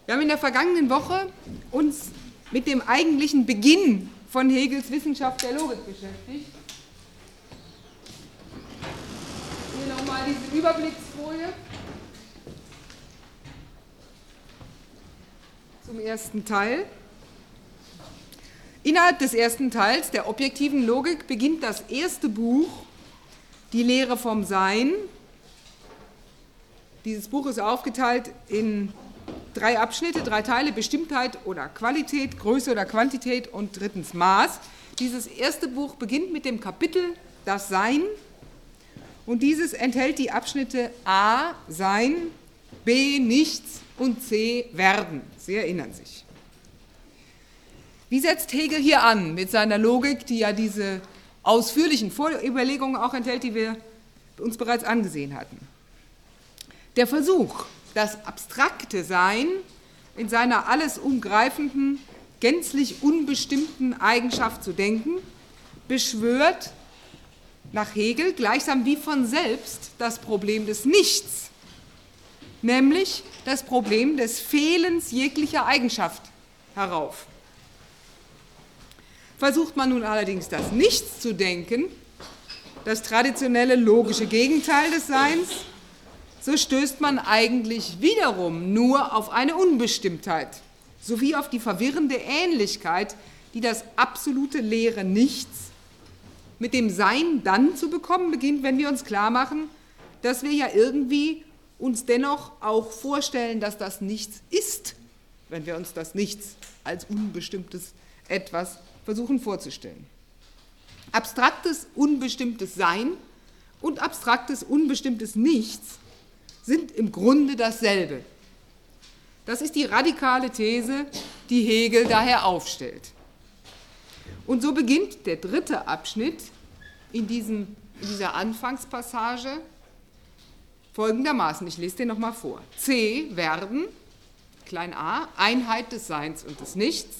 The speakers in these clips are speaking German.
Wir haben in der vergangenen Woche uns mit dem eigentlichen Beginn von Hegels Wissenschaft der Logik beschäftigt. Hier nochmal diese Überblicksfolie zum ersten Teil. Innerhalb des ersten Teils der objektiven Logik beginnt das erste Buch, die Lehre vom Sein. Dieses Buch ist aufgeteilt in 3 Abschnitte, 3 Teile: Bestimmtheit oder Qualität, Größe oder Quantität und drittens Maß. Dieses erste Buch beginnt mit dem Kapitel Das Sein und dieses enthält die Abschnitte A, Sein, B, Nichts und C, Werden. Sie erinnern sich. Wie setzt Hegel hier an mit seiner Logik, die ja diese ausführlichen Vorüberlegungen auch enthält, die wir uns bereits angesehen hatten? Der Versuch, das abstrakte Sein in seiner alles umgreifenden, gänzlich unbestimmten Eigenschaft zu denken, beschwört nach Hegel gleichsam wie von selbst das Problem des Nichts, nämlich das Problem des Fehlens jeglicher Eigenschaft herauf. Versucht man nun allerdings das Nichts zu denken, das traditionelle logische Gegenteil des Seins, so stößt man eigentlich wiederum nur auf eine Unbestimmtheit, sowie auf die verwirrende Ähnlichkeit, die das absolute leere Nichts mit dem Sein dann zu bekommen beginnt, wenn wir uns klar machen, dass wir ja irgendwie uns dennoch auch vorstellen, dass das Nichts ist, wenn wir uns das Nichts als unbestimmtes Etwas versuchen vorzustellen. Abstraktes, unbestimmtes Sein und abstraktes, unbestimmtes Nichts sind im Grunde dasselbe. Das ist die radikale These, die Hegel daher aufstellt. Und so beginnt der dritte Abschnitt in dieser Anfangspassage folgendermaßen. Ich lese den nochmal vor. C, Werden, klein a, Einheit des Seins und des Nichts.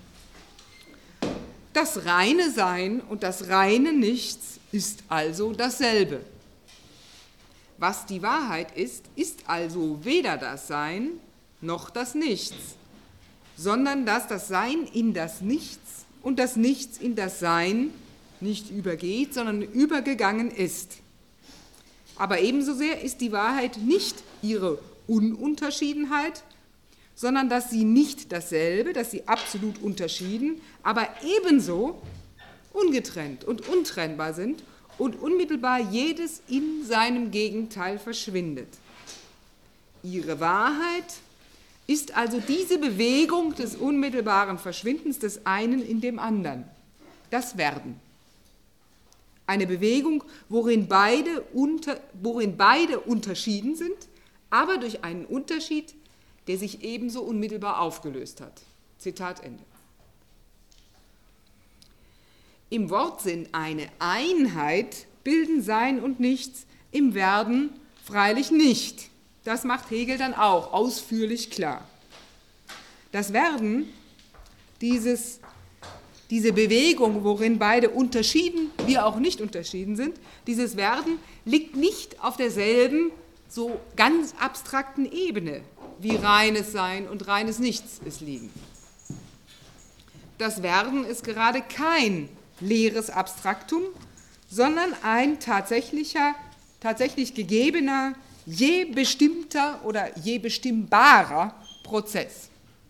Das reine Sein und das reine Nichts ist also dasselbe. Was die Wahrheit ist, ist also weder das Sein noch das Nichts, sondern dass das Sein in das Nichts und das Nichts in das Sein nicht übergeht, sondern übergegangen ist. Aber ebenso sehr ist die Wahrheit nicht ihre Ununterschiedenheit, sondern dass sie nicht dasselbe, dass sie absolut unterschieden, aber ebenso ungetrennt und untrennbar sind und unmittelbar jedes in seinem Gegenteil verschwindet. Ihre Wahrheit ist also diese Bewegung des unmittelbaren Verschwindens des einen in dem anderen, das Werden. Eine Bewegung, worin beide unterschieden sind, aber durch einen Unterschied, der sich ebenso unmittelbar aufgelöst hat. Zitat Ende. Im Wortsinn eine Einheit bilden Sein und Nichts, im Werden freilich nicht. Das macht Hegel dann auch ausführlich klar. Das Werden, diese Bewegung, worin beide unterschieden, wir auch nicht unterschieden sind, dieses Werden liegt nicht auf derselben, so ganz abstrakten Ebene, wie reines Sein und reines Nichts es liegen. Das Werden ist gerade kein leeres Abstraktum, sondern ein tatsächlich gegebener, je bestimmter oder je bestimmbarer Prozess.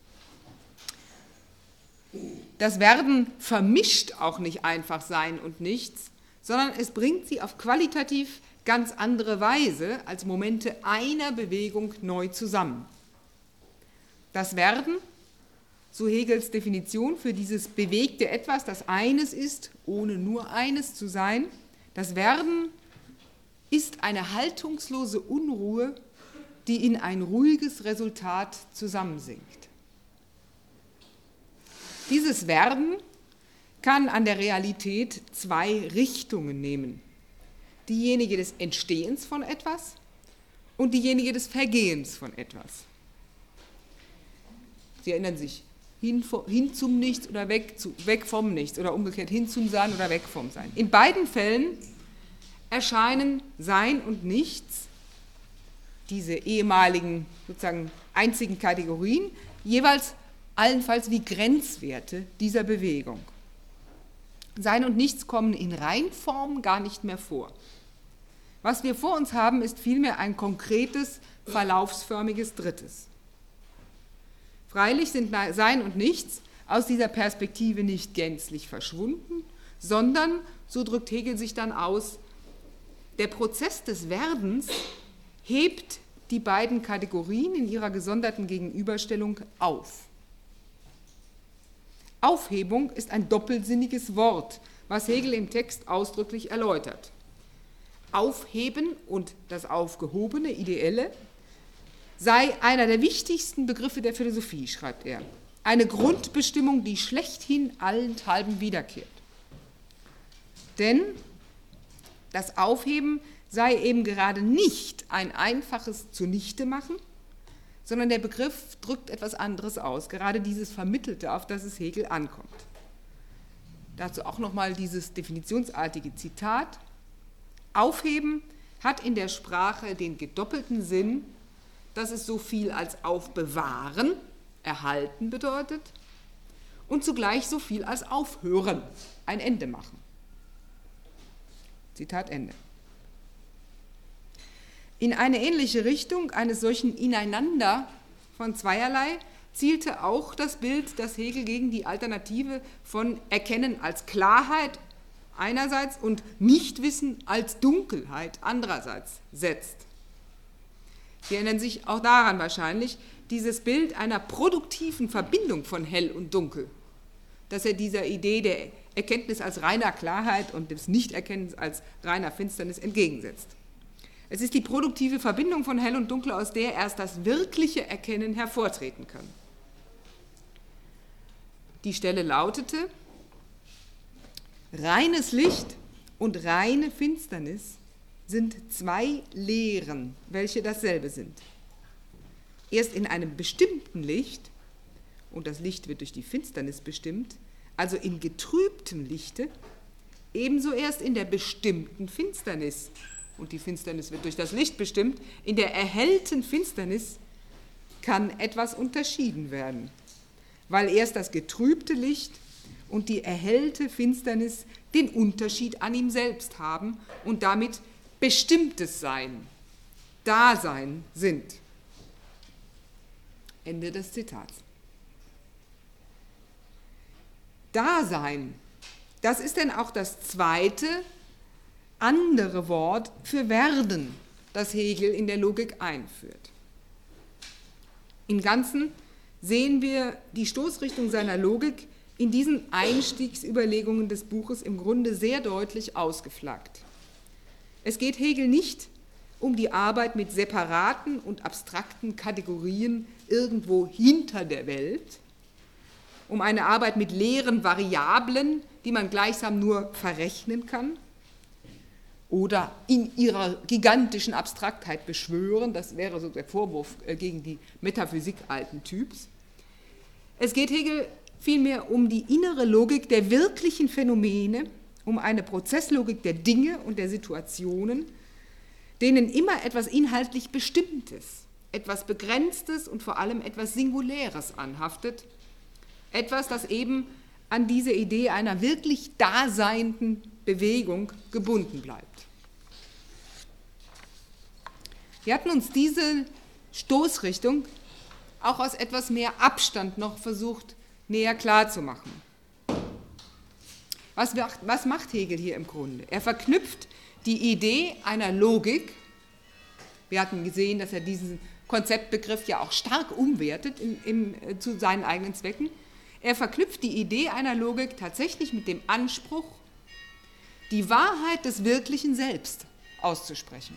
Das Werden vermischt auch nicht einfach Sein und Nichts, sondern es bringt sie auf qualitativ ganz andere Weise als Momente einer Bewegung neu zusammen. Das Werden, so Hegels Definition für dieses bewegte Etwas, das eines ist, ohne nur eines zu sein, das Werden ist eine haltungslose Unruhe, die in ein ruhiges Resultat zusammensinkt. Dieses Werden kann an der Realität 2 Richtungen nehmen. Diejenige des Entstehens von etwas und diejenige des Vergehens von etwas. Sie erinnern sich, hin zum Nichts oder weg vom Nichts oder umgekehrt hin zum Sein oder weg vom Sein. In beiden Fällen erscheinen Sein und Nichts, diese ehemaligen sozusagen einzigen Kategorien, jeweils allenfalls wie Grenzwerte dieser Bewegung. Sein und Nichts kommen in Reinform gar nicht mehr vor. Was wir vor uns haben, ist vielmehr ein konkretes, verlaufsförmiges Drittes. Freilich sind Sein und Nichts aus dieser Perspektive nicht gänzlich verschwunden, sondern, so drückt Hegel sich dann aus, der Prozess des Werdens hebt die beiden Kategorien in ihrer gesonderten Gegenüberstellung auf. Aufhebung ist ein doppelsinniges Wort, was Hegel im Text ausdrücklich erläutert. Aufheben und das Aufgehobene, Ideelle, sei einer der wichtigsten Begriffe der Philosophie, schreibt er. Eine Grundbestimmung, die schlechthin allenthalben wiederkehrt. Denn das Aufheben sei eben gerade nicht ein einfaches Zunichtemachen, sondern der Begriff drückt etwas anderes aus, gerade dieses Vermittelte, auf das es Hegel ankommt. Dazu auch nochmal dieses definitionsartige Zitat. Aufheben hat in der Sprache den gedoppelten Sinn, dass es so viel als aufbewahren, erhalten bedeutet und zugleich so viel als aufhören, ein Ende machen. Zitat Ende. In eine ähnliche Richtung eines solchen Ineinander von zweierlei zielte auch das Bild, das Hegel gegen die Alternative von Erkennen als Klarheit einerseits und Nichtwissen als Dunkelheit andererseits setzt. Sie erinnern sich auch daran wahrscheinlich, dieses Bild einer produktiven Verbindung von Hell und Dunkel, dass er dieser Idee der Erkenntnis als reiner Klarheit und des Nichterkennens als reiner Finsternis entgegensetzt. Es ist die produktive Verbindung von Hell und Dunkel, aus der erst das wirkliche Erkennen hervortreten kann. Die Stelle lautete: Reines Licht und reine Finsternis sind zwei Lehren, welche dasselbe sind. Erst in einem bestimmten Licht, und das Licht wird durch die Finsternis bestimmt, also in getrübtem Lichte, ebenso erst in der bestimmten Finsternis, und die Finsternis wird durch das Licht bestimmt, in der erhellten Finsternis kann etwas unterschieden werden, weil erst das getrübte Licht und die erhellte Finsternis den Unterschied an ihm selbst haben und damit bestimmtes Sein, Dasein sind. Ende des Zitats. Dasein, das ist denn auch das zweite, andere Wort für Werden, das Hegel in der Logik einführt. Im Ganzen sehen wir die Stoßrichtung seiner Logik in diesen Einstiegsüberlegungen des Buches im Grunde sehr deutlich ausgeflaggt. Es geht Hegel nicht um die Arbeit mit separaten und abstrakten Kategorien irgendwo hinter der Welt, um eine Arbeit mit leeren Variablen, die man gleichsam nur verrechnen kann oder in ihrer gigantischen Abstraktheit beschwören. Das wäre so der Vorwurf gegen die Metaphysik alten Typs. Es geht Hegel vielmehr um die innere Logik der wirklichen Phänomene, um eine Prozesslogik der Dinge und der Situationen, denen immer etwas inhaltlich Bestimmtes, etwas Begrenztes und vor allem etwas Singuläres anhaftet, etwas, das eben an diese Idee einer wirklich daseinenden Bewegung gebunden bleibt. Wir hatten uns diese Stoßrichtung auch aus etwas mehr Abstand noch versucht, näher klarzumachen. Was macht Hegel hier im Grunde? Er verknüpft die Idee einer Logik, wir hatten gesehen, dass er diesen Konzeptbegriff ja auch stark umwertet zu seinen eigenen Zwecken, er verknüpft die Idee einer Logik tatsächlich mit dem Anspruch, die Wahrheit des wirklichen Selbst auszusprechen.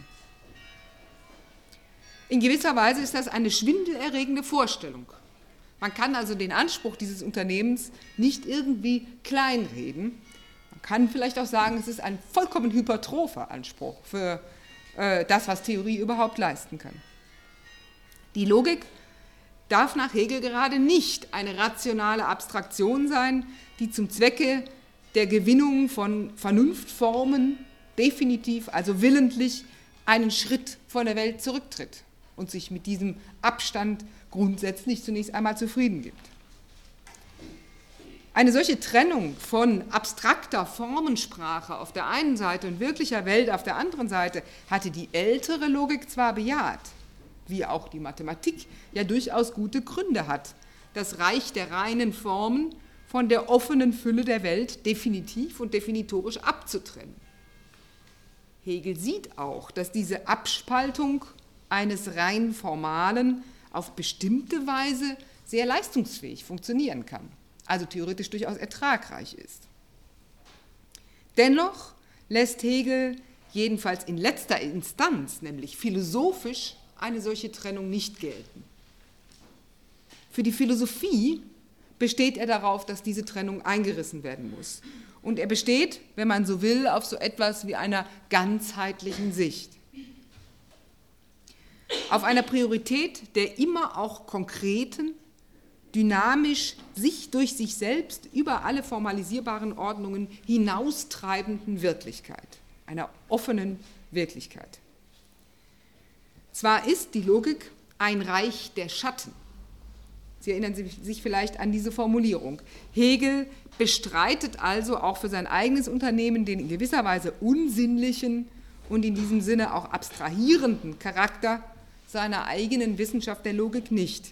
In gewisser Weise ist das eine schwindelerregende Vorstellung. Man kann also den Anspruch dieses Unternehmens nicht irgendwie kleinreden. Man kann vielleicht auch sagen, es ist ein vollkommen hypertropher Anspruch für das, was Theorie überhaupt leisten kann. Die Logik darf nach Hegel gerade nicht eine rationale Abstraktion sein, die zum Zwecke der Gewinnung von Vernunftformen definitiv, also willentlich, einen Schritt von der Welt zurücktritt. und sich mit diesem Abstand grundsätzlich zunächst einmal zufrieden gibt. Eine solche Trennung von abstrakter Formensprache auf der einen Seite und wirklicher Welt auf der anderen Seite hatte die ältere Logik zwar bejaht, wie auch die Mathematik ja durchaus gute Gründe hat, das Reich der reinen Formen von der offenen Fülle der Welt definitiv und definitorisch abzutrennen. Hegel sieht auch, dass diese Abspaltung eines rein Formalen auf bestimmte Weise sehr leistungsfähig funktionieren kann, also theoretisch durchaus ertragreich ist. Dennoch lässt Hegel jedenfalls in letzter Instanz, nämlich philosophisch, eine solche Trennung nicht gelten. Für die Philosophie besteht er darauf, dass diese Trennung eingerissen werden muss. Und er besteht, wenn man so will, auf so etwas wie einer ganzheitlichen Sicht. Auf einer Priorität der immer auch konkreten, dynamisch sich durch sich selbst über alle formalisierbaren Ordnungen hinaustreibenden Wirklichkeit, einer offenen Wirklichkeit. Zwar ist die Logik ein Reich der Schatten. Sie erinnern sich vielleicht an diese Formulierung. Hegel bestreitet also auch für sein eigenes Unternehmen den in gewisser Weise unsinnlichen und in diesem Sinne auch abstrahierenden Charakter seiner eigenen Wissenschaft der Logik nicht.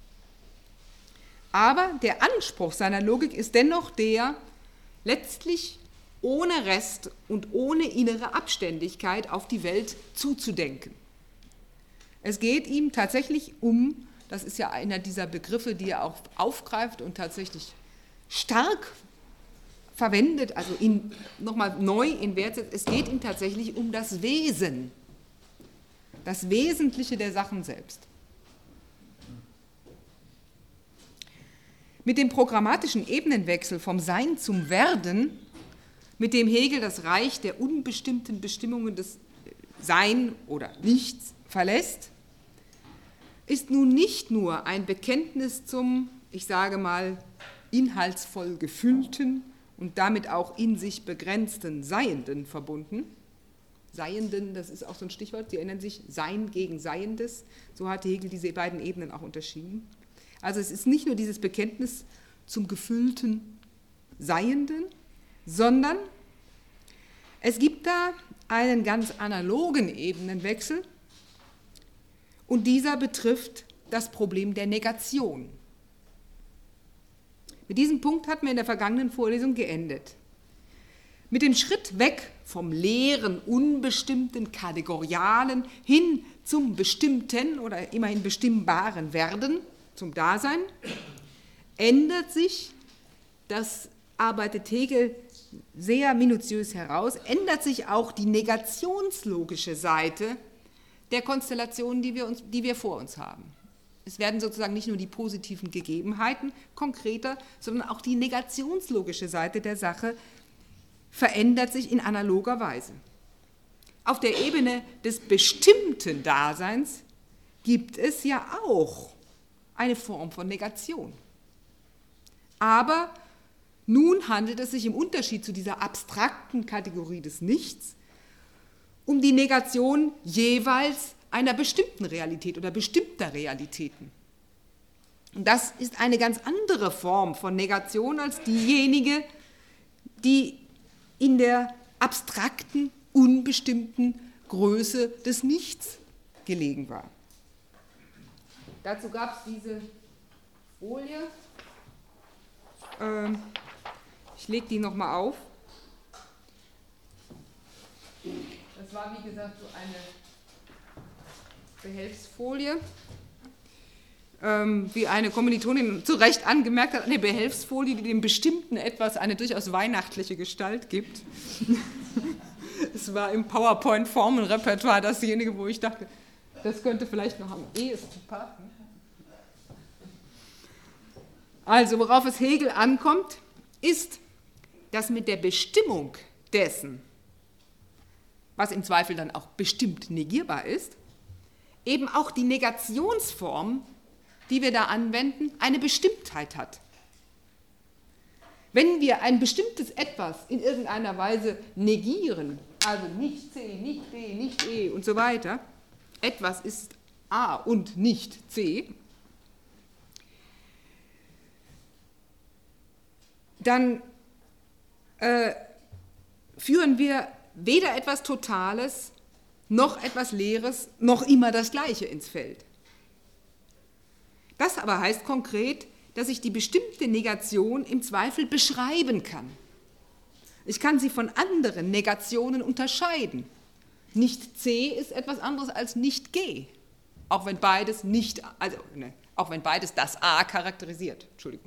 Aber der Anspruch seiner Logik ist dennoch der, letztlich ohne Rest und ohne innere Abständigkeit auf die Welt zuzudenken. Es geht ihm tatsächlich um, das ist ja einer dieser Begriffe, die er auch aufgreift und tatsächlich stark verwendet, also nochmal neu in Wert setzt, es geht ihm tatsächlich um das Wesen, das Wesentliche der Sachen selbst. Mit dem programmatischen Ebenenwechsel vom Sein zum Werden, mit dem Hegel das Reich der unbestimmten Bestimmungen des Sein oder Nichts verlässt, ist nun nicht nur ein Bekenntnis zum, ich sage mal, inhaltsvoll gefüllten und damit auch in sich begrenzten Seienden verbunden. Seienden, das ist auch so ein Stichwort, Sie erinnern sich, Sein gegen Seiendes, so hat Hegel diese beiden Ebenen auch unterschieden. Also es ist nicht nur dieses Bekenntnis zum gefüllten Seienden, sondern es gibt da einen ganz analogen Ebenenwechsel und dieser betrifft das Problem der Negation. Mit diesem Punkt hatten wir in der vergangenen Vorlesung geendet. Mit dem Schritt weg vom leeren, unbestimmten, kategorialen hin zum bestimmten oder immerhin bestimmbaren Werden, zum Dasein, ändert sich, das arbeitet Hegel sehr minutiös heraus, ändert sich auch die negationslogische Seite der Konstellationen, die wir vor uns haben. Es werden sozusagen nicht nur die positiven Gegebenheiten konkreter, sondern auch die negationslogische Seite der Sache verändert sich in analoger Weise. Auf der Ebene des bestimmten Daseins gibt es ja auch eine Form von Negation. Aber nun handelt es sich im Unterschied zu dieser abstrakten Kategorie des Nichts um die Negation jeweils einer bestimmten Realität oder bestimmter Realitäten. Und das ist eine ganz andere Form von Negation als diejenige, die in der abstrakten, unbestimmten Größe des Nichts gelegen war. Dazu gab es diese Folie. Ich lege die nochmal auf. Das war, wie gesagt, so eine Behelfsfolie. Wie eine Kommilitonin zu Recht angemerkt hat, eine Behelfsfolie, die dem Bestimmten etwas eine durchaus weihnachtliche Gestalt gibt. Es war im PowerPoint-Formenrepertoire dasjenige, wo ich dachte, das könnte vielleicht noch am ehesten passen. Also, worauf es Hegel ankommt, ist, dass mit der Bestimmung dessen, was im Zweifel dann auch bestimmt negierbar ist, eben auch die Negationsform, die wir da anwenden, eine Bestimmtheit hat. Wenn wir ein bestimmtes Etwas in irgendeiner Weise negieren, also nicht C, nicht D, nicht E und so weiter, etwas ist A und nicht C, dann führen wir weder etwas Totales, noch etwas Leeres, noch immer das Gleiche ins Feld. Das aber heißt konkret, dass ich die bestimmte Negation im Zweifel beschreiben kann. Ich kann sie von anderen Negationen unterscheiden. Nicht C ist etwas anderes als nicht G, auch wenn beides auch wenn beides das A charakterisiert. Entschuldigung.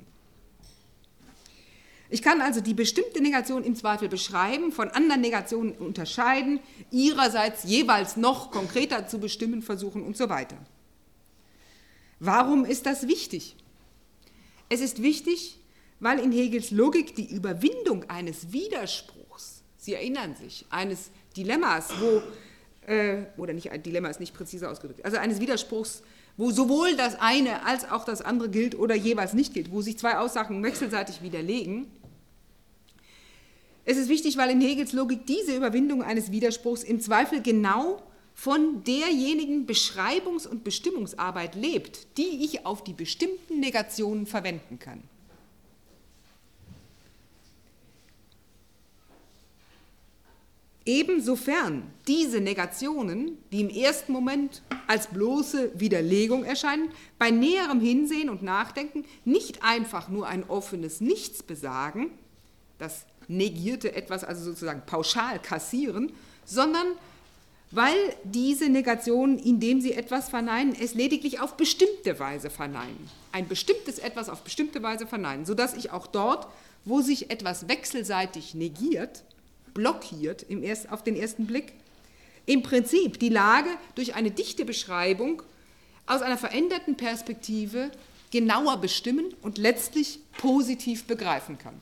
Ich kann also die bestimmte Negation im Zweifel beschreiben, von anderen Negationen unterscheiden, ihrerseits jeweils noch konkreter zu bestimmen versuchen und so weiter. Warum ist das wichtig? Es ist wichtig, weil in Hegels Logik die Überwindung eines Widerspruchs, Sie erinnern sich, eines Dilemmas, oder nicht, ein Dilemma ist nicht präzise ausgedrückt, also eines Widerspruchs, wo sowohl das eine als auch das andere gilt oder jeweils nicht gilt, wo sich zwei Aussagen wechselseitig widerlegen. Es ist wichtig, weil in Hegels Logik diese Überwindung eines Widerspruchs im Zweifel genau von derjenigen Beschreibungs- und Bestimmungsarbeit lebt, die ich auf die bestimmten Negationen verwenden kann. Ebensofern diese Negationen, die im ersten Moment als bloße Widerlegung erscheinen, bei näherem Hinsehen und Nachdenken nicht einfach nur ein offenes Nichts besagen, das negierte etwas also sozusagen pauschal kassieren, sondern weil diese Negationen, indem sie etwas verneinen, es lediglich auf bestimmte Weise verneinen. Ein bestimmtes Etwas auf bestimmte Weise verneinen, sodass ich auch dort, wo sich etwas wechselseitig negiert, blockiert auf den ersten Blick, im Prinzip die Lage durch eine dichte Beschreibung aus einer veränderten Perspektive genauer bestimmen und letztlich positiv begreifen kann.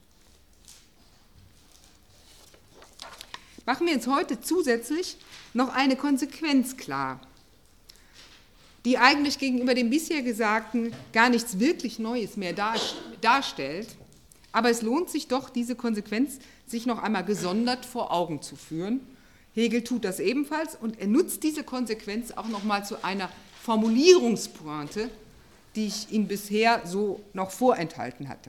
Machen wir uns heute zusätzlich noch eine Konsequenz klar, die eigentlich gegenüber dem bisher Gesagten gar nichts wirklich Neues mehr darstellt, aber es lohnt sich doch, diese Konsequenz sich noch einmal gesondert vor Augen zu führen. Hegel tut das ebenfalls und er nutzt diese Konsequenz auch noch mal zu einer Formulierungspointe, die ich Ihnen bisher so noch vorenthalten hatte.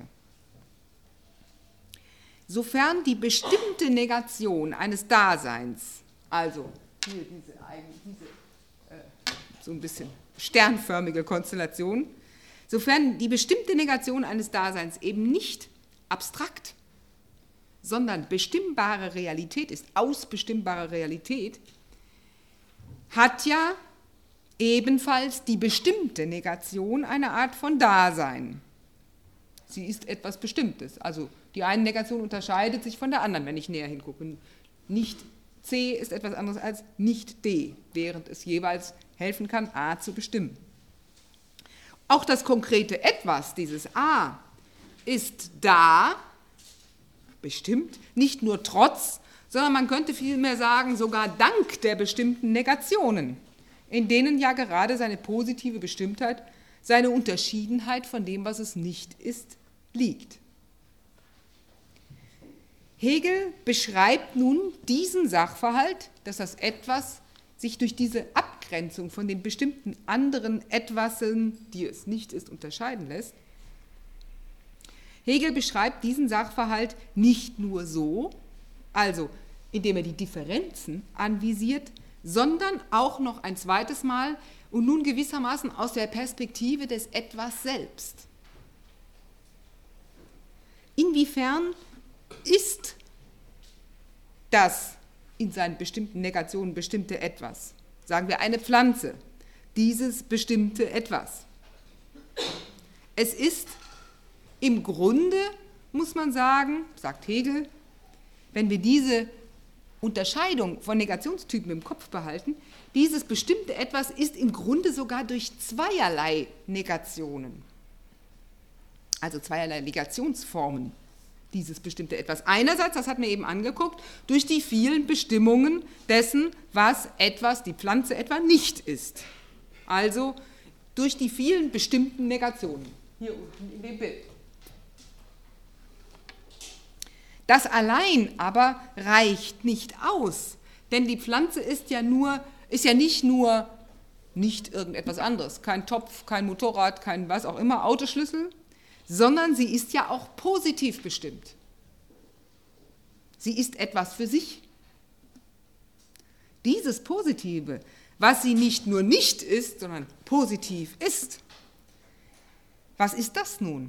Sofern die bestimmte Negation eines Daseins, also hier diese so ein bisschen sternförmige Konstellation, sofern die bestimmte Negation eines Daseins eben nicht abstrakt, sondern bestimmbare Realität ist, ausbestimmbare Realität, hat ja ebenfalls die bestimmte Negation eine Art von Dasein. Sie ist etwas Bestimmtes. Also die eine Negation unterscheidet sich von der anderen, wenn ich näher hingucke. Nicht C ist etwas anderes als nicht D, während es jeweils helfen kann, A zu bestimmen. Auch das konkrete Etwas, dieses A, ist da, bestimmt, nicht nur trotz, sondern man könnte vielmehr sagen, sogar dank der bestimmten Negationen, in denen ja gerade seine positive Bestimmtheit, seine Unterschiedenheit von dem, was es nicht ist, liegt. Hegel beschreibt nun diesen Sachverhalt, dass das Etwas sich durch diese Abgrenzung von den bestimmten anderen Etwasen, die es nicht ist, unterscheiden lässt. Hegel beschreibt diesen Sachverhalt nicht nur so, also indem er die Differenzen anvisiert, sondern auch noch ein zweites Mal und nun gewissermaßen aus der Perspektive des Etwas selbst. Inwiefern ist das in seinen bestimmten Negationen bestimmte Etwas, sagen wir eine Pflanze, dieses bestimmte Etwas? Es ist im Grunde, muss man sagen, sagt Hegel, wenn wir diese Unterscheidung von Negationstypen im Kopf behalten, dieses bestimmte Etwas ist im Grunde sogar durch zweierlei Negationen, also zweierlei Negationsformen, dieses bestimmte Etwas. Einerseits, das hatten wir eben angeguckt, durch die vielen Bestimmungen dessen, was etwas, die Pflanze etwa nicht ist. Also durch die vielen bestimmten Negationen, hier unten in dem Bild. Das allein aber reicht nicht aus, denn die Pflanze ist ja nicht nur nicht irgendetwas anderes, kein Topf, kein Motorrad, kein was auch immer, Autoschlüssel, sondern sie ist ja auch positiv bestimmt. Sie ist etwas für sich. Dieses Positive, was sie nicht nur nicht ist, sondern positiv ist, was ist das nun?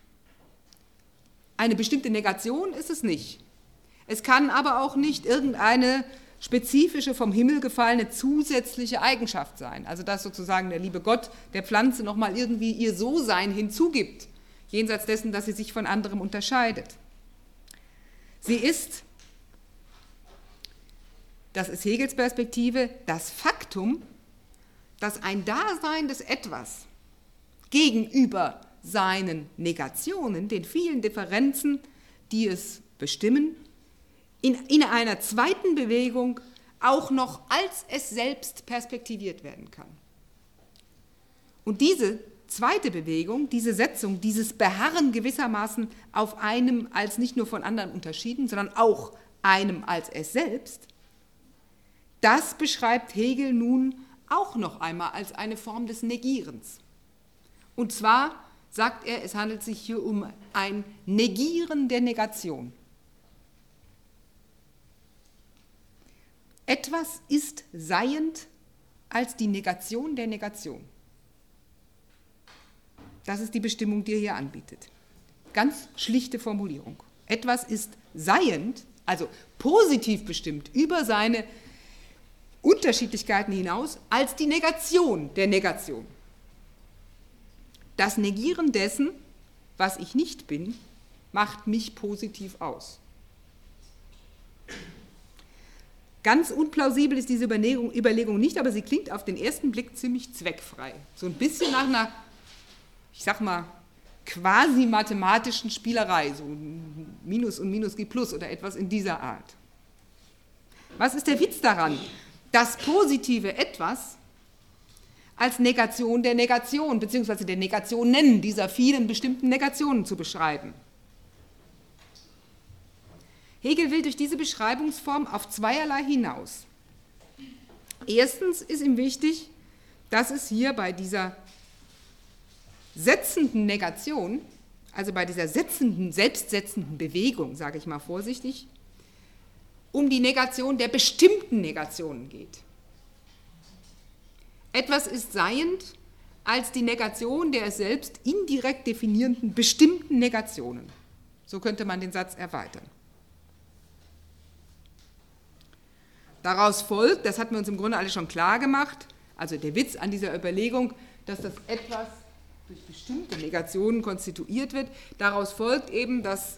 Eine bestimmte Negation ist es nicht. Es kann aber auch nicht irgendeine spezifische, vom Himmel gefallene zusätzliche Eigenschaft sein. Also dass sozusagen der liebe Gott der Pflanze nochmal irgendwie ihr So-Sein hinzugibt, jenseits dessen, dass sie sich von anderem unterscheidet. Sie ist, das ist Hegels Perspektive, das Faktum, dass ein Dasein des Etwas gegenüber seinen Negationen, den vielen Differenzen, die es bestimmen, in einer zweiten Bewegung auch noch als es selbst perspektiviert werden kann. Und diese zweite Bewegung, diese Setzung, dieses Beharren gewissermaßen auf einem als nicht nur von anderen unterschieden, sondern auch einem als es selbst, das beschreibt Hegel nun auch noch einmal als eine Form des Negierens. Und zwar sagt er, es handelt sich hier um ein Negieren der Negation. Etwas ist seiend als die Negation der Negation. Das ist die Bestimmung, die er hier anbietet. Ganz schlichte Formulierung. Etwas ist seiend, also positiv bestimmt, über seine Unterschiedlichkeiten hinaus, als die Negation der Negation. Das Negieren dessen, was ich nicht bin, macht mich positiv aus. Ganz unplausibel ist diese Überlegung nicht, aber sie klingt auf den ersten Blick ziemlich zweckfrei. So ein bisschen nach einer, ich sag mal, quasi mathematischen Spielerei, so Minus und Minus gibt Plus oder etwas in dieser Art. Was ist der Witz daran, das positive Etwas als Negation der Negation bzw. der Negationen dieser vielen bestimmten Negationen zu beschreiben? Hegel will durch diese Beschreibungsform auf zweierlei hinaus. Erstens ist ihm wichtig, dass es hier bei dieser setzenden Negation, also bei dieser selbstsetzenden Bewegung, sage ich mal vorsichtig, um die Negation der bestimmten Negationen geht. Etwas ist seiend als die Negation der es selbst indirekt definierenden bestimmten Negationen. So könnte man den Satz erweitern. Daraus folgt, das hatten wir uns im Grunde alle schon klar gemacht, also der Witz an dieser Überlegung, dass das Etwas durch bestimmte Negationen konstituiert wird, daraus folgt eben, dass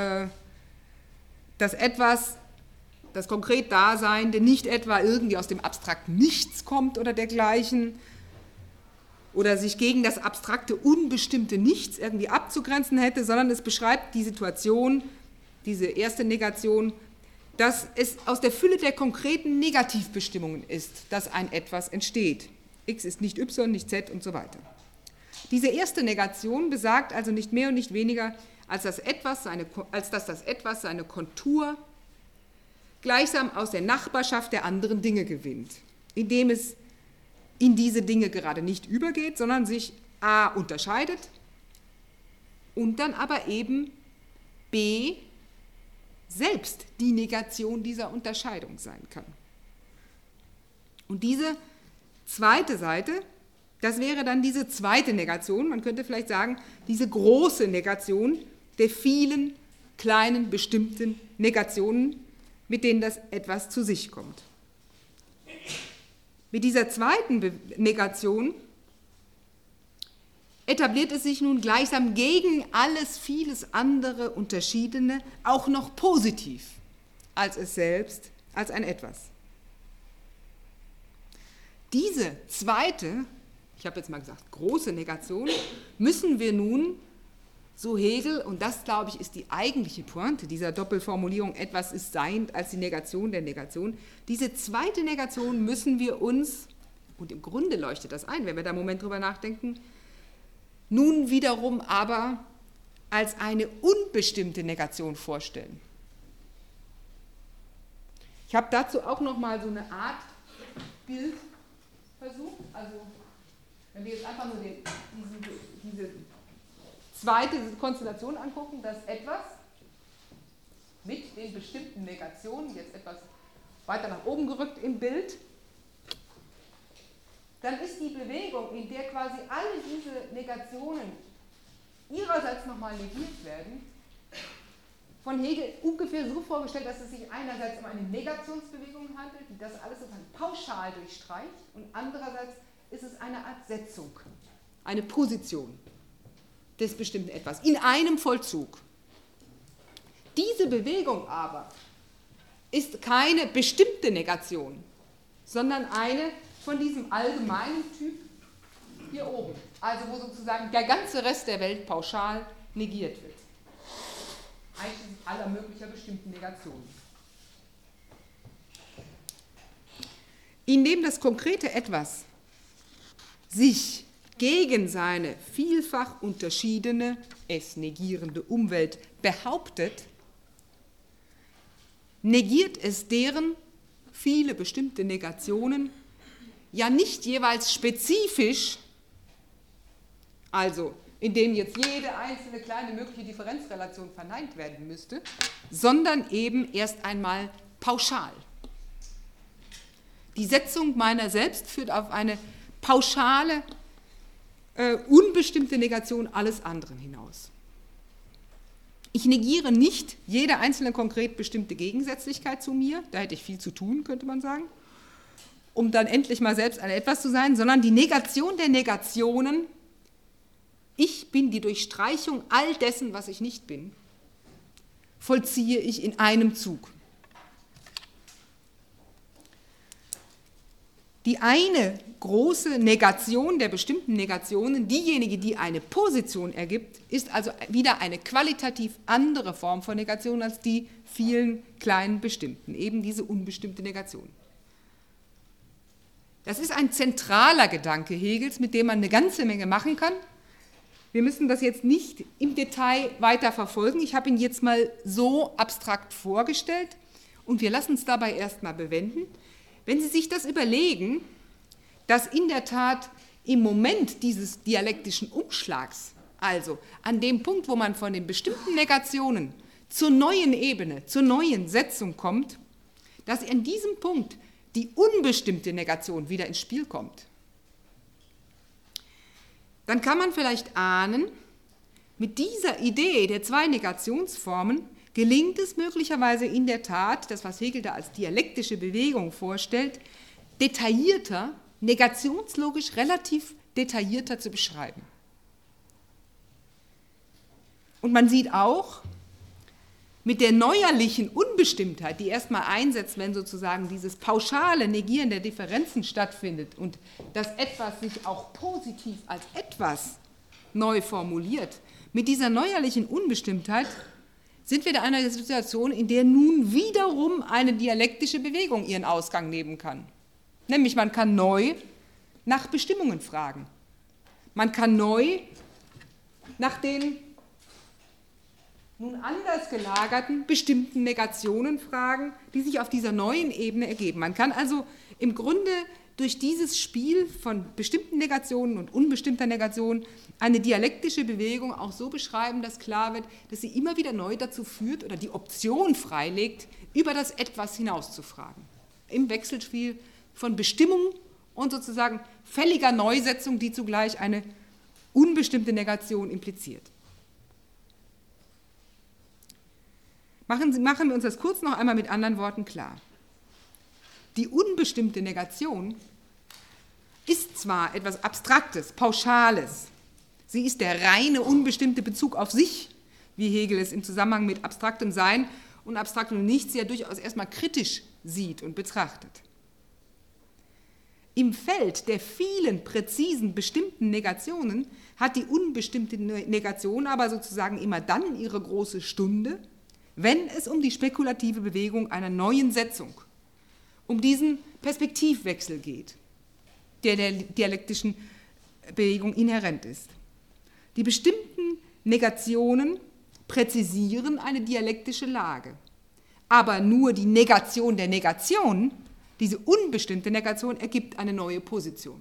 das Etwas, das konkret Daseinende, nicht etwa irgendwie aus dem abstrakten Nichts kommt oder dergleichen oder sich gegen das abstrakte, unbestimmte Nichts irgendwie abzugrenzen hätte, sondern es beschreibt die Situation, diese erste Negation, dass es aus der Fülle der konkreten Negativbestimmungen ist, dass ein Etwas entsteht. X ist nicht Y, nicht Z und so weiter. Diese erste Negation besagt also nicht mehr und nicht weniger, als dass das Etwas seine Kontur gleichsam aus der Nachbarschaft der anderen Dinge gewinnt, indem es in diese Dinge gerade nicht übergeht, sondern sich a. unterscheidet und dann aber eben b. selbst die Negation dieser Unterscheidung sein kann. Und diese zweite Seite, das wäre dann diese zweite Negation, man könnte vielleicht sagen, diese große Negation der vielen kleinen bestimmten Negationen, mit denen das Etwas zu sich kommt. Mit dieser zweiten Negation etabliert es sich nun gleichsam gegen alles vieles andere Unterschiedene auch noch positiv als es selbst, als ein Etwas. Diese zweite, ich habe jetzt mal gesagt, große Negation, müssen wir nun, so Hegel, und das, glaube ich, ist die eigentliche Pointe dieser Doppelformulierung, etwas ist seiend als die Negation der Negation, diese zweite Negation müssen wir uns, und im Grunde leuchtet das ein, wenn wir da einen Moment drüber nachdenken, nun wiederum aber als eine unbestimmte Negation vorstellen. Ich habe dazu auch noch mal so eine Art Bild versucht. Also, wenn wir jetzt einfach nur diese zweite Konstellation angucken, dass etwas mit den bestimmten Negationen, jetzt etwas weiter nach oben gerückt im Bild, dann ist die Bewegung, in der quasi alle diese Negationen ihrerseits nochmal negiert werden, von Hegel ungefähr so vorgestellt, dass es sich einerseits um eine Negationsbewegung handelt, die das alles sozusagen pauschal durchstreicht, und andererseits ist es eine Art Setzung, eine Position des bestimmten Etwas in einem Vollzug. Diese Bewegung aber ist keine bestimmte Negation, sondern eine von diesem allgemeinen Typ hier oben, also wo sozusagen der ganze Rest der Welt pauschal negiert wird, einschließlich aller möglicher bestimmten Negationen. Indem das konkrete Etwas sich gegen seine vielfach unterschiedene, es negierende Umwelt behauptet, negiert es deren viele bestimmte Negationen ja nicht jeweils spezifisch, also indem jetzt jede einzelne kleine mögliche Differenzrelation verneint werden müsste, sondern eben erst einmal pauschal. Die Setzung meiner selbst führt auf eine pauschale, unbestimmte Negation alles anderen hinaus. Ich negiere nicht jede einzelne konkret bestimmte Gegensätzlichkeit zu mir, da hätte ich viel zu tun, könnte man sagen, um dann endlich mal selbst ein Etwas zu sein, sondern die Negation der Negationen, ich bin die Durchstreichung all dessen, was ich nicht bin, vollziehe ich in einem Zug. Die eine große Negation der bestimmten Negationen, diejenige, die eine Position ergibt, ist also wieder eine qualitativ andere Form von Negation als die vielen kleinen bestimmten, eben diese unbestimmte Negation. Das ist ein zentraler Gedanke Hegels, mit dem man eine ganze Menge machen kann. Wir müssen das jetzt nicht im Detail weiter verfolgen. Ich habe ihn jetzt mal so abstrakt vorgestellt und wir lassen es dabei erstmal bewenden. Wenn Sie sich das überlegen, dass in der Tat im Moment dieses dialektischen Umschlags, also an dem Punkt, wo man von den bestimmten Negationen zur neuen Ebene, zur neuen Setzung kommt, dass an diesem Punkt die unbestimmte Negation wieder ins Spiel kommt, dann kann man vielleicht ahnen, mit dieser Idee der zwei Negationsformen gelingt es möglicherweise in der Tat, das, was Hegel da als dialektische Bewegung vorstellt, detaillierter, negationslogisch relativ detaillierter zu beschreiben. Und man sieht auch, mit der neuerlichen Unbestimmtheit, die erstmal einsetzt, wenn sozusagen dieses pauschale Negieren der Differenzen stattfindet und das Etwas sich auch positiv als etwas neu formuliert, mit dieser neuerlichen Unbestimmtheit sind wir in einer Situation, in der nun wiederum eine dialektische Bewegung ihren Ausgang nehmen kann. Nämlich man kann neu nach Bestimmungen fragen. Man kann neu nach den nun anders gelagerten bestimmten Negationen fragen, die sich auf dieser neuen Ebene ergeben. Man kann also im Grunde durch dieses Spiel von bestimmten Negationen und unbestimmter Negation eine dialektische Bewegung auch so beschreiben, dass klar wird, dass sie immer wieder neu dazu führt oder die Option freilegt, über das Etwas hinaus zu fragen. Im Wechselspiel von Bestimmung und sozusagen fälliger Neusetzung, die zugleich eine unbestimmte Negation impliziert. Machen wir uns das kurz noch einmal mit anderen Worten klar. Die unbestimmte Negation ist zwar etwas Abstraktes, Pauschales, sie ist der reine, unbestimmte Bezug auf sich, wie Hegel es im Zusammenhang mit abstraktem Sein und abstraktem Nichts ja durchaus erstmal kritisch sieht und betrachtet. Im Feld der vielen präzisen, bestimmten Negationen hat die unbestimmte Negation aber sozusagen immer dann ihre große Stunde, wenn es um die spekulative Bewegung einer neuen Setzung, um diesen Perspektivwechsel geht, der der dialektischen Bewegung inhärent ist. Die bestimmten Negationen präzisieren eine dialektische Lage, aber nur die Negation der Negation Diese unbestimmte Negation ergibt eine neue Position.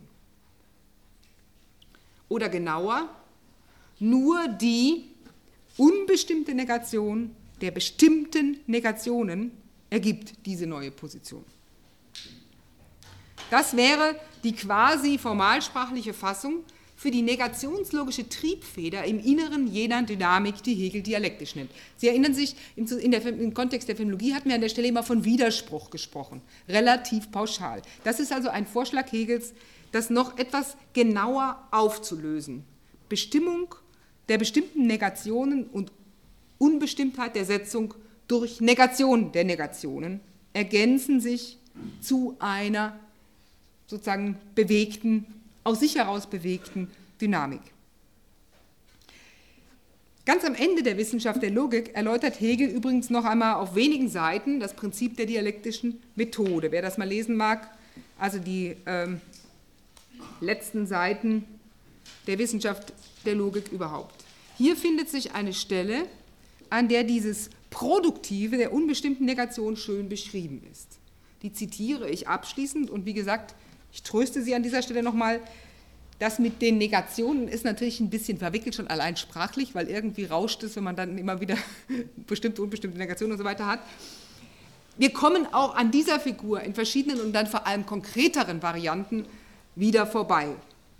Oder genauer, nur die unbestimmte Negation der bestimmten Negationen ergibt diese neue Position. Das wäre die quasi formalsprachliche Fassung für die negationslogische Triebfeder im Inneren jener Dynamik, die Hegel dialektisch nennt. Sie erinnern sich, im Kontext der Phänomenologie hatten wir an der Stelle immer von Widerspruch gesprochen, relativ pauschal. Das ist also ein Vorschlag Hegels, das noch etwas genauer aufzulösen. Bestimmung der bestimmten Negationen und Unbestimmtheit der Setzung durch Negation der Negationen ergänzen sich zu einer sozusagen bewegten, aus sich heraus bewegten Dynamik. Ganz am Ende der Wissenschaft der Logik erläutert Hegel übrigens noch einmal auf wenigen Seiten das Prinzip der dialektischen Methode. Wer das mal lesen mag, also die letzten Seiten der Wissenschaft der Logik überhaupt. Hier findet sich eine Stelle, an der dieses Produktive der unbestimmten Negation schön beschrieben ist. Die zitiere ich abschließend und wie gesagt, ich tröste Sie an dieser Stelle nochmal, das mit den Negationen ist natürlich ein bisschen verwickelt, schon allein sprachlich, weil irgendwie rauscht es, wenn man dann immer wieder bestimmte, unbestimmte Negationen und so weiter hat. Wir kommen auch an dieser Figur in verschiedenen und dann vor allem konkreteren Varianten wieder vorbei.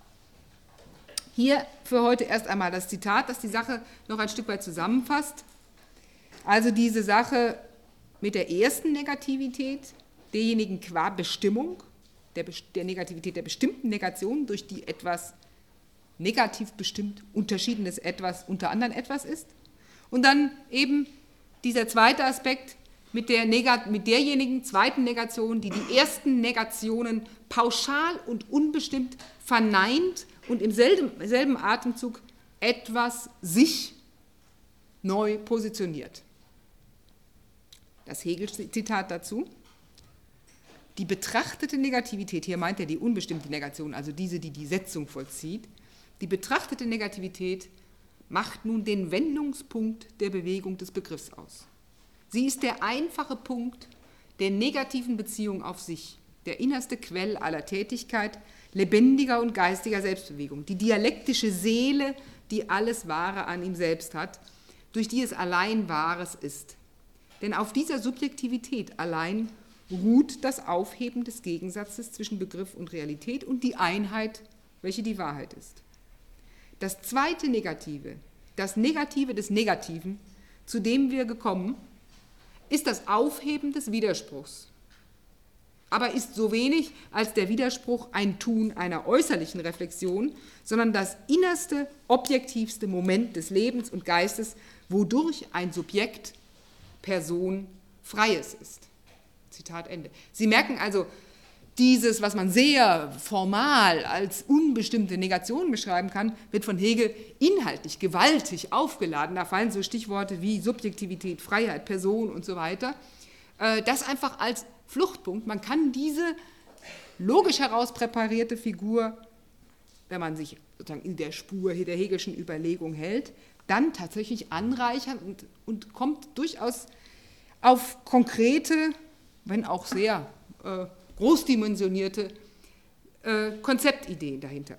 Hier für heute erst einmal das Zitat, das die Sache noch ein Stück weit zusammenfasst. Also diese Sache mit der ersten Negativität, derjenigen qua Bestimmung, der Negativität der bestimmten Negation, durch die etwas negativ bestimmt unterschiedenes Etwas unter anderem etwas ist. Und dann eben dieser zweite Aspekt mit derjenigen zweiten Negation, die die ersten Negationen pauschal und unbestimmt verneint und im selben Atemzug etwas sich neu positioniert. Das Hegel-Zitat dazu. Die betrachtete Negativität, hier meint er die unbestimmte Negation, also diese, die die Setzung vollzieht, die betrachtete Negativität macht nun den Wendungspunkt der Bewegung des Begriffs aus. Sie ist der einfache Punkt der negativen Beziehung auf sich, der innerste Quell aller Tätigkeit, lebendiger und geistiger Selbstbewegung, die dialektische Seele, die alles Wahre an ihm selbst hat, durch die es allein Wahres ist. Denn auf dieser Subjektivität allein ruht das Aufheben des Gegensatzes zwischen Begriff und Realität und die Einheit, welche die Wahrheit ist. Das zweite Negative, das Negative des Negativen, zu dem wir gekommen, ist das Aufheben des Widerspruchs, aber ist so wenig als der Widerspruch ein Tun einer äußerlichen Reflexion, sondern das innerste, objektivste Moment des Lebens und Geistes, wodurch ein Subjekt, Person, Freies ist. Zitat Ende. Sie merken also, dieses, was man sehr formal als unbestimmte Negation beschreiben kann, wird von Hegel inhaltlich gewaltig aufgeladen. Da fallen so Stichworte wie Subjektivität, Freiheit, Person und so weiter. Das einfach als Fluchtpunkt. Man kann diese logisch herauspräparierte Figur, wenn man sich sozusagen in der Spur der Hegelschen Überlegung hält, dann tatsächlich anreichern und kommt durchaus auf konkrete, wenn auch sehr großdimensionierte Konzeptideen dahinter.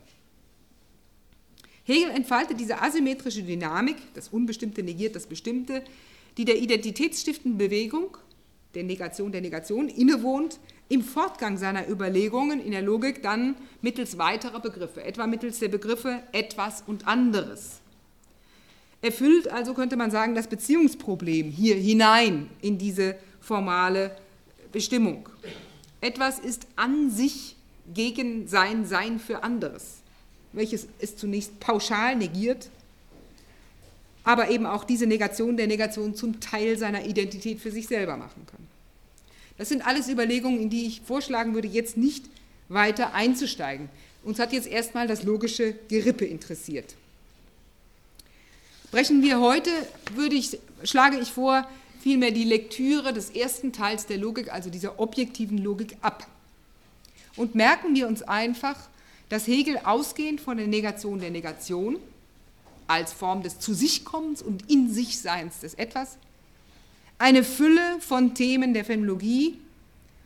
Hegel entfaltet diese asymmetrische Dynamik, das Unbestimmte negiert das Bestimmte, die der identitätsstiftenden Bewegung, der Negation innewohnt, im Fortgang seiner Überlegungen in der Logik dann mittels weiterer Begriffe, etwa mittels der Begriffe etwas und anderes. Erfüllt also, könnte man sagen, das Beziehungsproblem hier hinein in diese formale Bestimmung. Etwas ist an sich gegen sein Sein für anderes, welches es zunächst pauschal negiert, aber eben auch diese Negation der Negation zum Teil seiner Identität für sich selber machen kann. Das sind alles Überlegungen, in die ich vorschlagen würde, jetzt nicht weiter einzusteigen. Uns hat jetzt erstmal das logische Gerippe interessiert. Brechen wir heute, schlage ich vor, vielmehr die Lektüre des ersten Teils der Logik, also dieser objektiven Logik, ab. Und merken wir uns einfach, dass Hegel ausgehend von der Negation als Form des Zu-sich-Kommens und In-sich-Seins des Etwas eine Fülle von Themen der Phänomenologie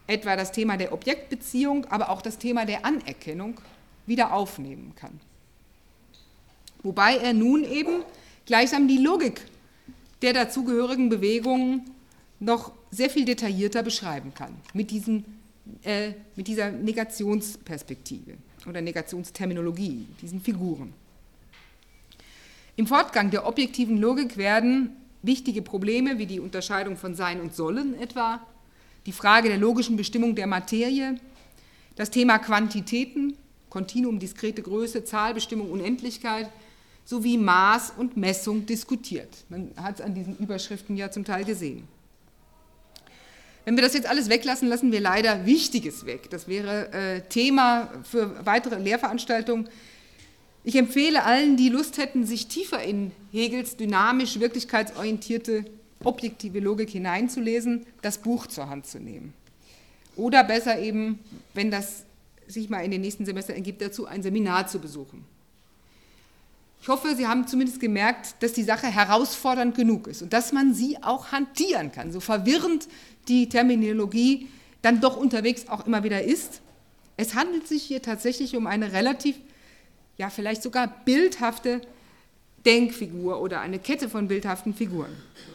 etwa das Thema der Objektbeziehung, aber auch das Thema der Anerkennung wieder aufnehmen kann. Wobei er nun eben gleichsam die Logik der dazugehörigen Bewegungen noch sehr viel detaillierter beschreiben kann, mit dieser Negationsperspektive oder Negationsterminologie, diesen Figuren. Im Fortgang der objektiven Logik werden wichtige Probleme wie die Unterscheidung von Sein und Sollen etwa, die Frage der logischen Bestimmung der Materie, das Thema Quantitäten, Kontinuum, diskrete Größe, Zahlbestimmung, Unendlichkeit, sowie Maß und Messung diskutiert. Man hat es an diesen Überschriften ja zum Teil gesehen. Wenn wir das jetzt alles weglassen, lassen wir leider Wichtiges weg. Das wäre Thema für weitere Lehrveranstaltungen. Ich empfehle allen, die Lust hätten, sich tiefer in Hegels dynamisch wirklichkeitsorientierte objektive Logik hineinzulesen, das Buch zur Hand zu nehmen. Oder besser eben, wenn das sich mal in den nächsten Semestern ergibt, dazu ein Seminar zu besuchen. Ich hoffe, Sie haben zumindest gemerkt, dass die Sache herausfordernd genug ist und dass man sie auch hantieren kann, so verwirrend die Terminologie dann doch unterwegs auch immer wieder ist. Es handelt sich hier tatsächlich um eine relativ, ja vielleicht sogar bildhafte Denkfigur oder eine Kette von bildhaften Figuren.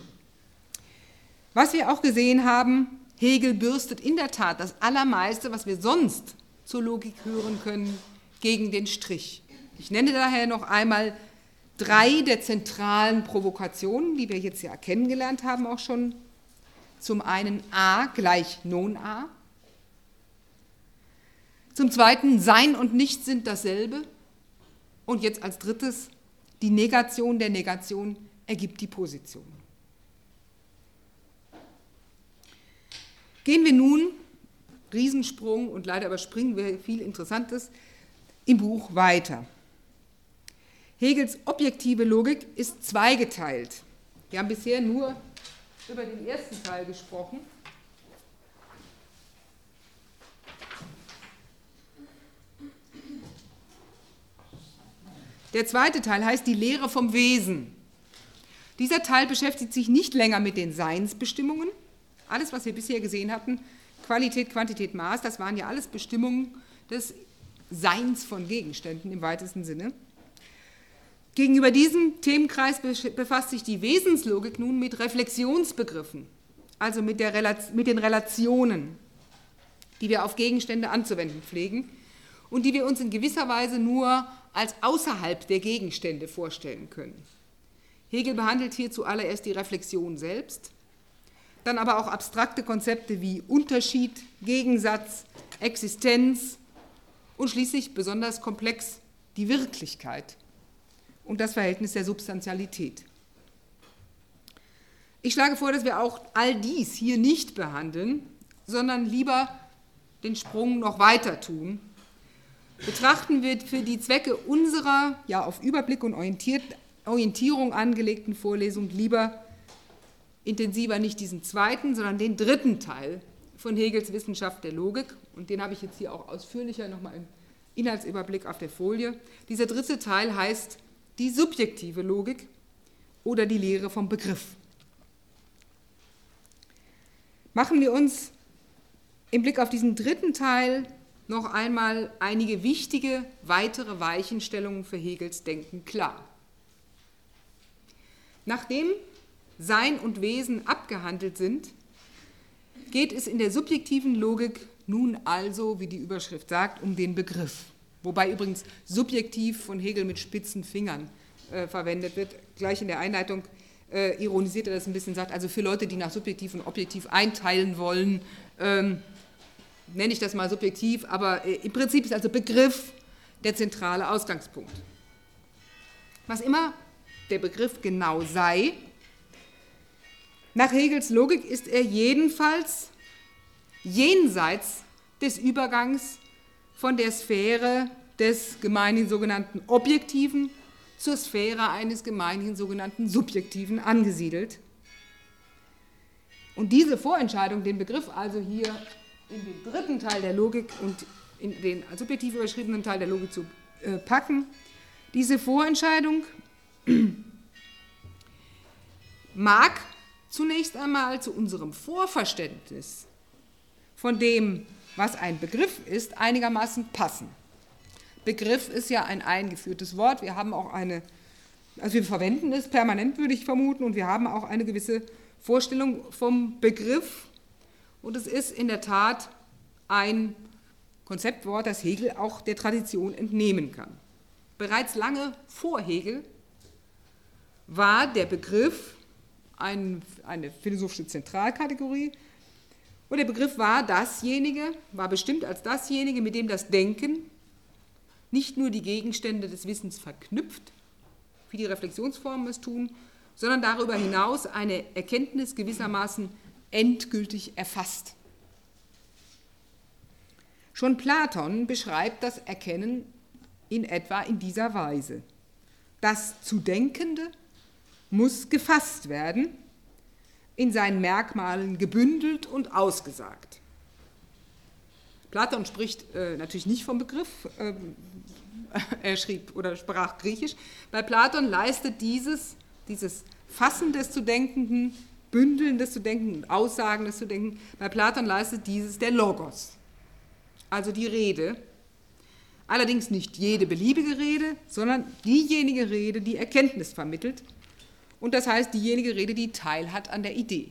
Was wir auch gesehen haben, Hegel bürstet in der Tat das Allermeiste, was wir sonst zur Logik hören können, gegen den Strich. Ich nenne daher noch einmal 3 der zentralen Provokationen, die wir jetzt ja kennengelernt haben auch schon. Zum einen A gleich Non-A. Zum zweiten Sein und Nichts sind dasselbe. Und jetzt als drittes, die Negation der Negation ergibt die Position. Gehen wir nun, Riesensprung, und leider überspringen wir viel Interessantes, im Buch weiter. Hegels objektive Logik ist zweigeteilt. Wir haben bisher nur über den ersten Teil gesprochen. Der zweite Teil heißt die Lehre vom Wesen. Dieser Teil beschäftigt sich nicht länger mit den Seinsbestimmungen. Alles, was wir bisher gesehen hatten, Qualität, Quantität, Maß, das waren ja alles Bestimmungen des Seins von Gegenständen im weitesten Sinne. Gegenüber diesem Themenkreis befasst sich die Wesenslogik nun mit Reflexionsbegriffen, also mit den Relationen, die wir auf Gegenstände anzuwenden pflegen und die wir uns in gewisser Weise nur als außerhalb der Gegenstände vorstellen können. Hegel behandelt hier zuallererst die Reflexion selbst, dann aber auch abstrakte Konzepte wie Unterschied, Gegensatz, Existenz und schließlich besonders komplex die Wirklichkeit und das Verhältnis der Substantialität. Ich schlage vor, dass wir auch all dies hier nicht behandeln, sondern lieber den Sprung noch weiter tun. Betrachten wir für die Zwecke unserer ja auf Überblick und Orientierung angelegten Vorlesung lieber intensiver nicht diesen zweiten, sondern den dritten Teil von Hegels Wissenschaft der Logik. Und den habe ich jetzt hier auch ausführlicher nochmal im Inhaltsüberblick auf der Folie. Dieser dritte Teil heißt die subjektive Logik oder die Lehre vom Begriff. Machen wir uns im Blick auf diesen dritten Teil noch einmal einige wichtige weitere Weichenstellungen für Hegels Denken klar. Nachdem Sein und Wesen abgehandelt sind, geht es in der subjektiven Logik nun also, wie die Überschrift sagt, um den Begriff. Wobei übrigens subjektiv von Hegel mit spitzen Fingern verwendet wird. Gleich in der Einleitung ironisiert er das ein bisschen, sagt, also für Leute, die nach subjektiv und objektiv einteilen wollen, nenne ich das mal subjektiv, aber im Prinzip ist also Begriff der zentrale Ausgangspunkt. Was immer der Begriff genau sei, nach Hegels Logik ist er jedenfalls jenseits des Übergangs von der Sphäre des gemeinhin sogenannten Objektiven zur Sphäre eines gemeinhin sogenannten Subjektiven angesiedelt. Und diese Vorentscheidung, den Begriff also hier in den dritten Teil der Logik und in den als subjektiv überschriebenen Teil der Logik zu packen, diese Vorentscheidung mag zunächst einmal zu unserem Vorverständnis von dem, was ein Begriff ist, einigermaßen passen. Begriff ist ja ein eingeführtes Wort. Wir haben auch also wir verwenden es permanent, würde ich vermuten, und wir haben auch eine gewisse Vorstellung vom Begriff. Und es ist in der Tat ein Konzeptwort, das Hegel auch der Tradition entnehmen kann. Bereits lange vor Hegel war der Begriff eine philosophische Zentralkategorie, und der Begriff war bestimmt als dasjenige, mit dem das Denken nicht nur die Gegenstände des Wissens verknüpft, wie die Reflexionsformen es tun, sondern darüber hinaus eine Erkenntnis gewissermaßen endgültig erfasst. Schon Platon beschreibt das Erkennen in etwa in dieser Weise. Das zu Denkende muss gefasst werden, in seinen Merkmalen gebündelt und ausgesagt. Platon spricht natürlich nicht vom Begriff, er schrieb oder sprach Griechisch. Bei Platon leistet dieses Fassen des zu Denkenden, Bündeln des zu Denkenden, Aussagen des zu Denkenden, bei Platon leistet dieses der Logos, also die Rede. Allerdings nicht jede beliebige Rede, sondern diejenige Rede, die Erkenntnis vermittelt. Und das heißt, diejenige Rede, die teilhat an der Idee.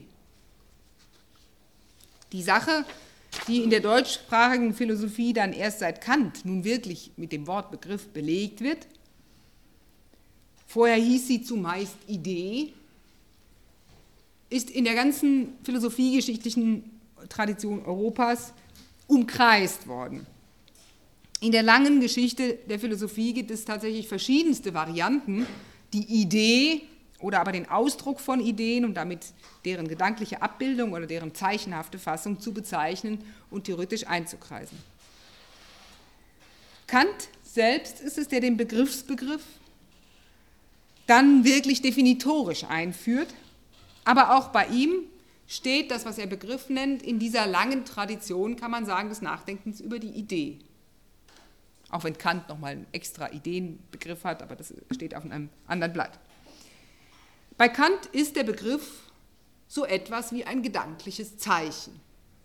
Die Sache, die in der deutschsprachigen Philosophie dann erst seit Kant nun wirklich mit dem Wort Begriff belegt wird, vorher hieß sie zumeist Idee, ist in der ganzen philosophiegeschichtlichen Tradition Europas umkreist worden. In der langen Geschichte der Philosophie gibt es tatsächlich verschiedenste Varianten, die Idee oder aber den Ausdruck von Ideen und damit deren gedankliche Abbildung oder deren zeichenhafte Fassung zu bezeichnen und theoretisch einzukreisen. Kant selbst ist es, der den Begriffsbegriff dann wirklich definitorisch einführt, aber auch bei ihm steht das, was er Begriff nennt, in dieser langen Tradition, kann man sagen, des Nachdenkens über die Idee. Auch wenn Kant nochmal einen extra Ideenbegriff hat, aber das steht auf einem anderen Blatt. Bei Kant ist der Begriff so etwas wie ein gedankliches Zeichen.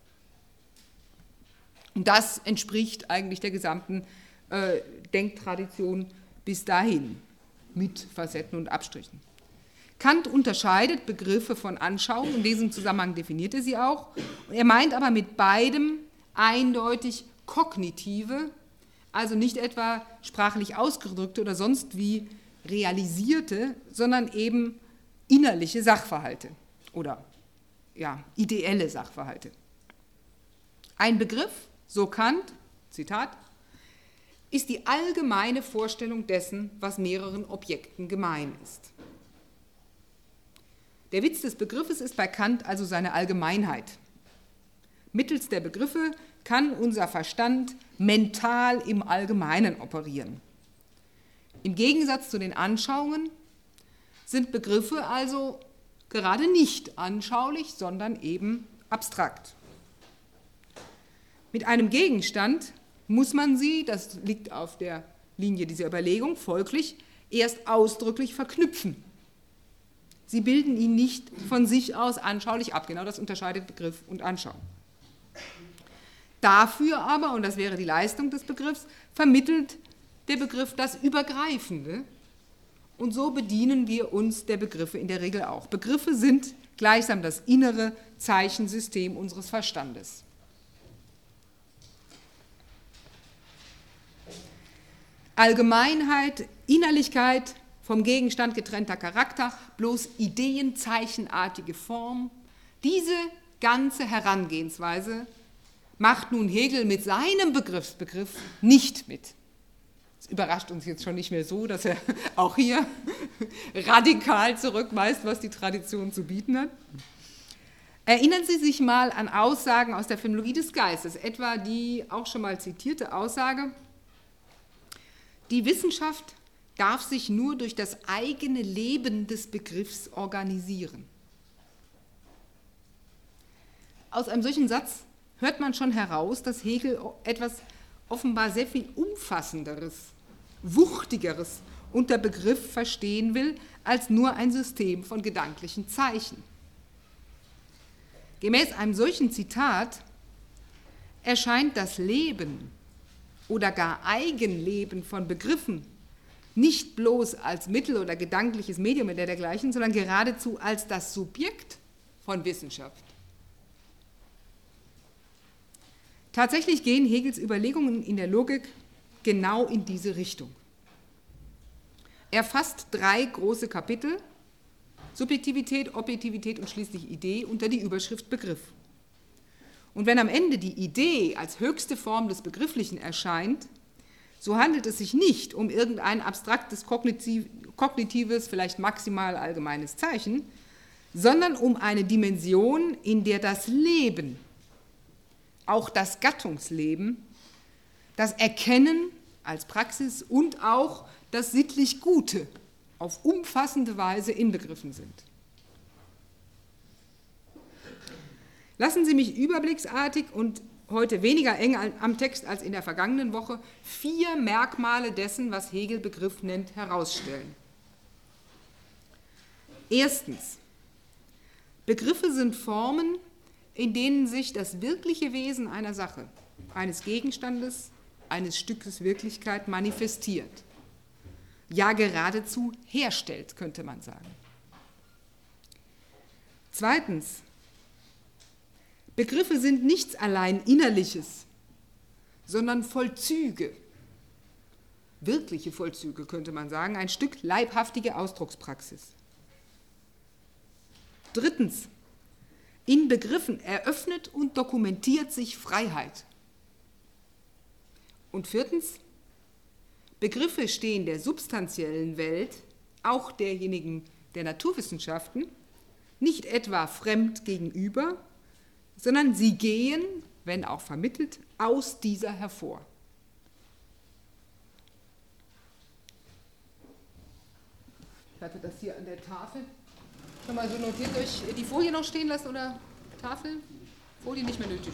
Und das entspricht eigentlich der gesamten Denktradition bis dahin, mit Facetten und Abstrichen. Kant unterscheidet Begriffe von Anschauungen, in diesem Zusammenhang definiert er sie auch. Er meint aber mit beidem eindeutig kognitive, also nicht etwa sprachlich ausgedrückte oder sonst wie realisierte, sondern eben innerliche Sachverhalte oder ideelle Sachverhalte. Ein Begriff, so Kant, Zitat, ist die allgemeine Vorstellung dessen, was mehreren Objekten gemein ist. Der Witz des Begriffes ist bei Kant also seine Allgemeinheit. Mittels der Begriffe kann unser Verstand mental im Allgemeinen operieren. Im Gegensatz zu den Anschauungen sind Begriffe also gerade nicht anschaulich, sondern eben abstrakt. Mit einem Gegenstand muss man sie, das liegt auf der Linie dieser Überlegung, folglich erst ausdrücklich verknüpfen. Sie bilden ihn nicht von sich aus anschaulich ab. Genau das unterscheidet Begriff und Anschauung. Dafür aber, und das wäre die Leistung des Begriffs, vermittelt der Begriff das Übergreifende. Und so bedienen wir uns der Begriffe in der Regel auch. Begriffe sind gleichsam das innere Zeichensystem unseres Verstandes. Allgemeinheit, Innerlichkeit, vom Gegenstand getrennter Charakter, bloß ideenzeichenartige Form. Diese ganze Herangehensweise macht nun Hegel mit seinem Begriff nicht mit. Es überrascht uns jetzt schon nicht mehr so, dass er auch hier radikal zurückweist, was die Tradition zu bieten hat. Erinnern Sie sich mal an Aussagen aus der Phänomenologie des Geistes, etwa die auch schon mal zitierte Aussage: Die Wissenschaft darf sich nur durch das eigene Leben des Begriffs organisieren. Aus einem solchen Satz hört man schon heraus, dass Hegel etwas offenbar sehr viel Umfassenderes, Wuchtigeres unter Begriff verstehen will, als nur ein System von gedanklichen Zeichen. Gemäß einem solchen Zitat erscheint das Leben oder gar Eigenleben von Begriffen nicht bloß als Mittel oder gedankliches Medium oder dergleichen, sondern geradezu als das Subjekt von Wissenschaft. Tatsächlich gehen Hegels Überlegungen in der Logik genau in diese Richtung. Er fasst 3 große Kapitel, Subjektivität, Objektivität und schließlich Idee, unter die Überschrift Begriff. Und wenn am Ende die Idee als höchste Form des Begrifflichen erscheint, so handelt es sich nicht um irgendein abstraktes, kognitives, vielleicht maximal allgemeines Zeichen, sondern um eine Dimension, in der das Leben, auch das Gattungsleben, das Erkennen als Praxis und auch das sittlich Gute auf umfassende Weise inbegriffen sind. Lassen Sie mich überblicksartig und heute weniger eng am Text als in der vergangenen Woche 4 Merkmale dessen, was Hegel Begriff nennt, herausstellen. Erstens: Begriffe sind Formen, in denen sich das wirkliche Wesen einer Sache, eines Gegenstandes, eines Stückes Wirklichkeit manifestiert. Ja, geradezu herstellt, könnte man sagen. Zweitens: Begriffe sind nichts allein Innerliches, sondern Vollzüge, wirkliche Vollzüge, könnte man sagen, ein Stück leibhaftige Ausdruckspraxis. Drittens: In Begriffen eröffnet und dokumentiert sich Freiheit. Und viertens: Begriffe stehen der substanziellen Welt, auch derjenigen der Naturwissenschaften, nicht etwa fremd gegenüber, sondern sie gehen, wenn auch vermittelt, aus dieser hervor. Ich hatte das hier an der Tafel schon mal so notiert. Soll ich die Folie noch stehen lassen oder Tafel? Folie nicht mehr nötig.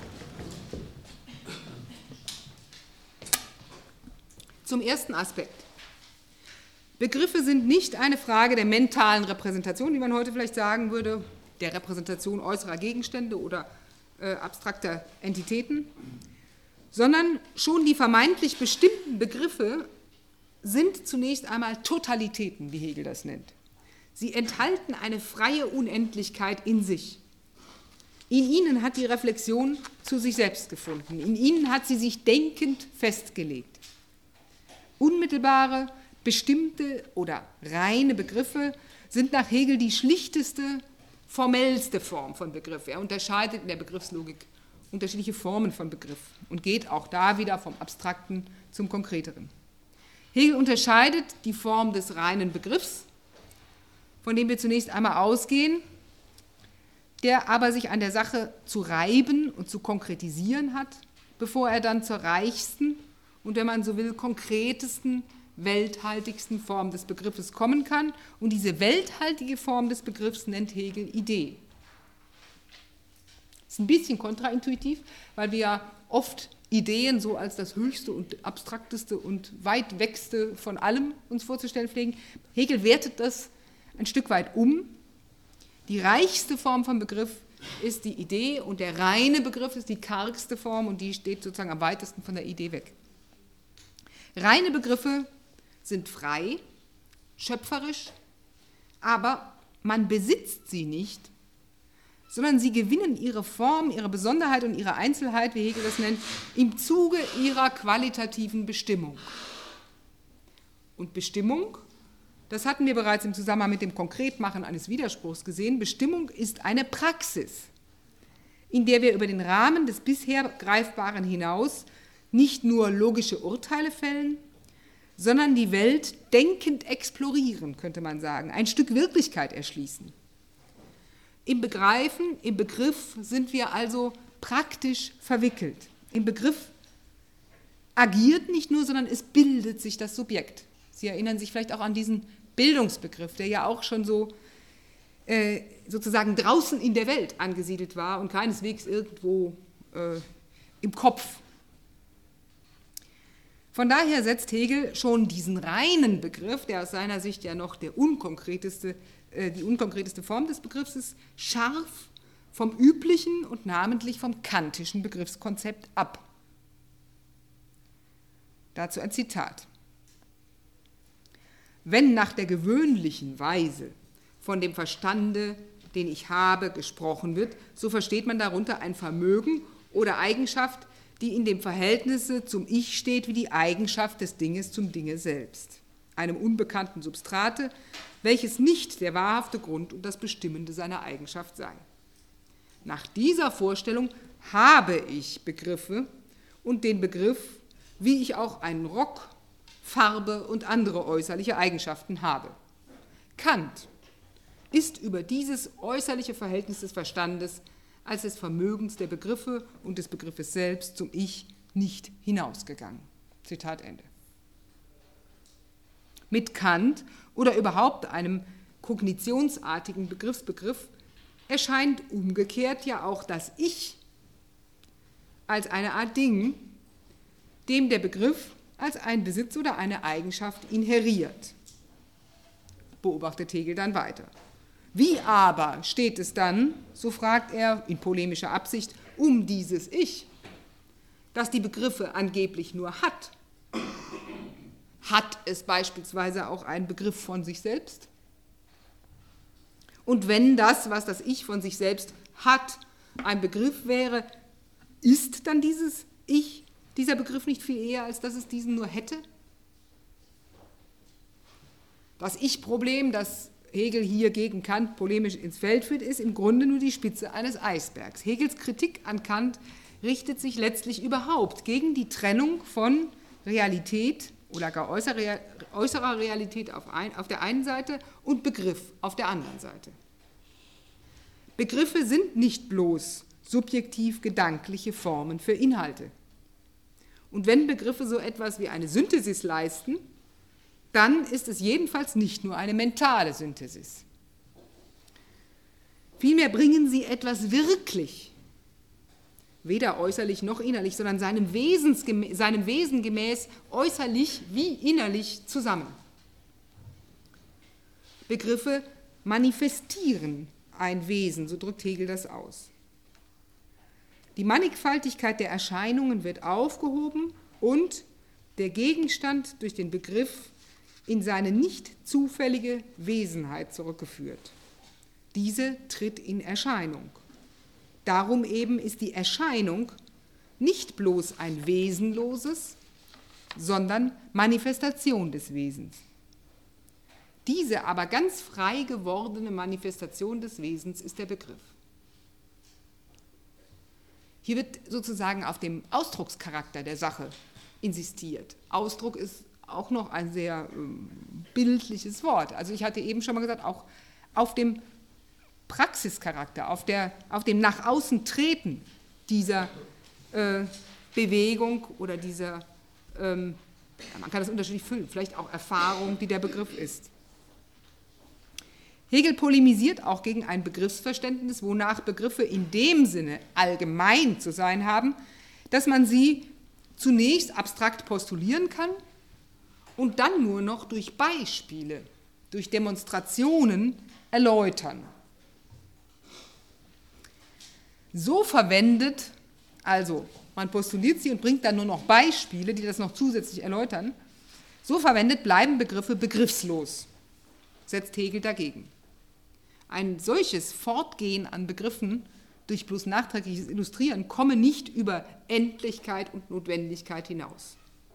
Zum ersten Aspekt. Begriffe sind nicht eine Frage der mentalen Repräsentation, wie man heute vielleicht sagen würde, der Repräsentation äußerer Gegenstände oder abstrakter Entitäten, sondern schon die vermeintlich bestimmten Begriffe sind zunächst einmal Totalitäten, wie Hegel das nennt. Sie enthalten eine freie Unendlichkeit in sich. In ihnen hat die Reflexion zu sich selbst gefunden. In ihnen hat sie sich denkend festgelegt. Unmittelbare, bestimmte oder reine Begriffe sind nach Hegel die schlichteste, formellste Form von Begriff. Er unterscheidet in der Begriffslogik unterschiedliche Formen von Begriff und geht auch da wieder vom Abstrakten zum Konkreteren. Hegel unterscheidet die Form des reinen Begriffs, von dem wir zunächst einmal ausgehen, der aber sich an der Sache zu reiben und zu konkretisieren hat, bevor er dann zur reichsten und, wenn man so will, konkretesten, welthaltigsten Form des Begriffes kommen kann. Und diese welthaltige Form des Begriffs nennt Hegel Idee. Das ist ein bisschen kontraintuitiv, weil wir ja oft Ideen so als das höchste und abstrakteste und weit wegste von allem uns vorzustellen pflegen. Hegel wertet das ein Stück weit um. Die reichste Form von Begriff ist die Idee und der reine Begriff ist die kargste Form und die steht sozusagen am weitesten von der Idee weg. Reine Begriffe sind frei, schöpferisch, aber man besitzt sie nicht, sondern sie gewinnen ihre Form, ihre Besonderheit und ihre Einzelheit, wie Hegel das nennt, im Zuge ihrer qualitativen Bestimmung. Und Bestimmung, das hatten wir bereits im Zusammenhang mit dem Konkretmachen eines Widerspruchs gesehen, Bestimmung ist eine Praxis, in der wir über den Rahmen des bisher Greifbaren hinaus nicht nur logische Urteile fällen, sondern die Welt denkend explorieren, könnte man sagen, ein Stück Wirklichkeit erschließen. Im Begreifen, im Begriff sind wir also praktisch verwickelt. Im Begriff agiert nicht nur, sondern es bildet sich das Subjekt. Sie erinnern sich vielleicht auch an diesen Bildungsbegriff, der ja auch schon so sozusagen draußen in der Welt angesiedelt war und keineswegs irgendwo im Kopf. Von daher setzt Hegel schon diesen reinen Begriff, der aus seiner Sicht ja noch die unkonkreteste Form des Begriffs ist, scharf vom üblichen und namentlich vom kantischen Begriffskonzept ab. Dazu ein Zitat. Wenn nach der gewöhnlichen Weise von dem Verstande, den ich habe, gesprochen wird, so versteht man darunter ein Vermögen oder Eigenschaft, die in dem Verhältnisse zum Ich steht wie die Eigenschaft des Dinges zum Dinge selbst, einem unbekannten Substrate, welches nicht der wahrhafte Grund und das Bestimmende seiner Eigenschaft sei. Nach dieser Vorstellung habe ich Begriffe und den Begriff, wie ich auch einen Rock, Farbe und andere äußerliche Eigenschaften habe. Kant ist über dieses äußerliche Verhältnis des Verstandes als des Vermögens der Begriffe und des Begriffes selbst zum Ich nicht hinausgegangen. Zitat Ende. Mit Kant oder überhaupt einem kognitionsartigen Begriff erscheint umgekehrt ja auch das Ich als eine Art Ding, dem der Begriff als ein Besitz oder eine Eigenschaft inheriert. Beobachtet Hegel dann weiter. Wie aber steht es dann, so fragt er in polemischer Absicht, um dieses Ich, das die Begriffe angeblich nur hat? Hat es beispielsweise auch einen Begriff von sich selbst? Und wenn das, was das Ich von sich selbst hat, ein Begriff wäre, ist dann dieses Ich, dieser Begriff nicht viel eher, als dass es diesen nur hätte? Das Ich-Problem, das Hegel hier gegen Kant polemisch ins Feld führt, ist im Grunde nur die Spitze eines Eisbergs. Hegels Kritik an Kant richtet sich letztlich überhaupt gegen die Trennung von Realität oder gar äußerer Realität auf der einen Seite und Begriff auf der anderen Seite. Begriffe sind nicht bloß subjektiv gedankliche Formen für Inhalte. Und wenn Begriffe so etwas wie eine Synthesis leisten, dann ist es jedenfalls nicht nur eine mentale Synthesis. Vielmehr bringen sie etwas wirklich, weder äußerlich noch innerlich, sondern seinem Wesen gemäß äußerlich wie innerlich zusammen. Begriffe manifestieren ein Wesen, so drückt Hegel das aus. Die Mannigfaltigkeit der Erscheinungen wird aufgehoben und der Gegenstand durch den Begriff in seine nicht zufällige Wesenheit zurückgeführt. Diese tritt in Erscheinung. Darum eben ist die Erscheinung nicht bloß ein Wesenloses, sondern Manifestation des Wesens. Diese aber ganz frei gewordene Manifestation des Wesens ist der Begriff. Hier wird sozusagen auf dem Ausdruckscharakter der Sache insistiert. Ausdruck ist auch noch ein sehr bildliches Wort. Also ich hatte eben schon mal gesagt, auch auf dem Praxischarakter, auf dem nach außen Treten dieser Bewegung oder dieser, man kann das unterschiedlich füllen, vielleicht auch Erfahrung, die der Begriff ist. Hegel polemisiert auch gegen ein Begriffsverständnis, wonach Begriffe in dem Sinne allgemein zu sein haben, dass man sie zunächst abstrakt postulieren kann und dann nur noch durch Beispiele, durch Demonstrationen erläutern. So verwendet, also man postuliert sie und bringt dann nur noch Beispiele, die das noch zusätzlich erläutern, so verwendet bleiben Begriffe begriffslos, setzt Hegel dagegen. Ein solches Fortgehen an Begriffen durch bloß nachträgliches Illustrieren komme nicht über Endlichkeit und Notwendigkeit hinaus.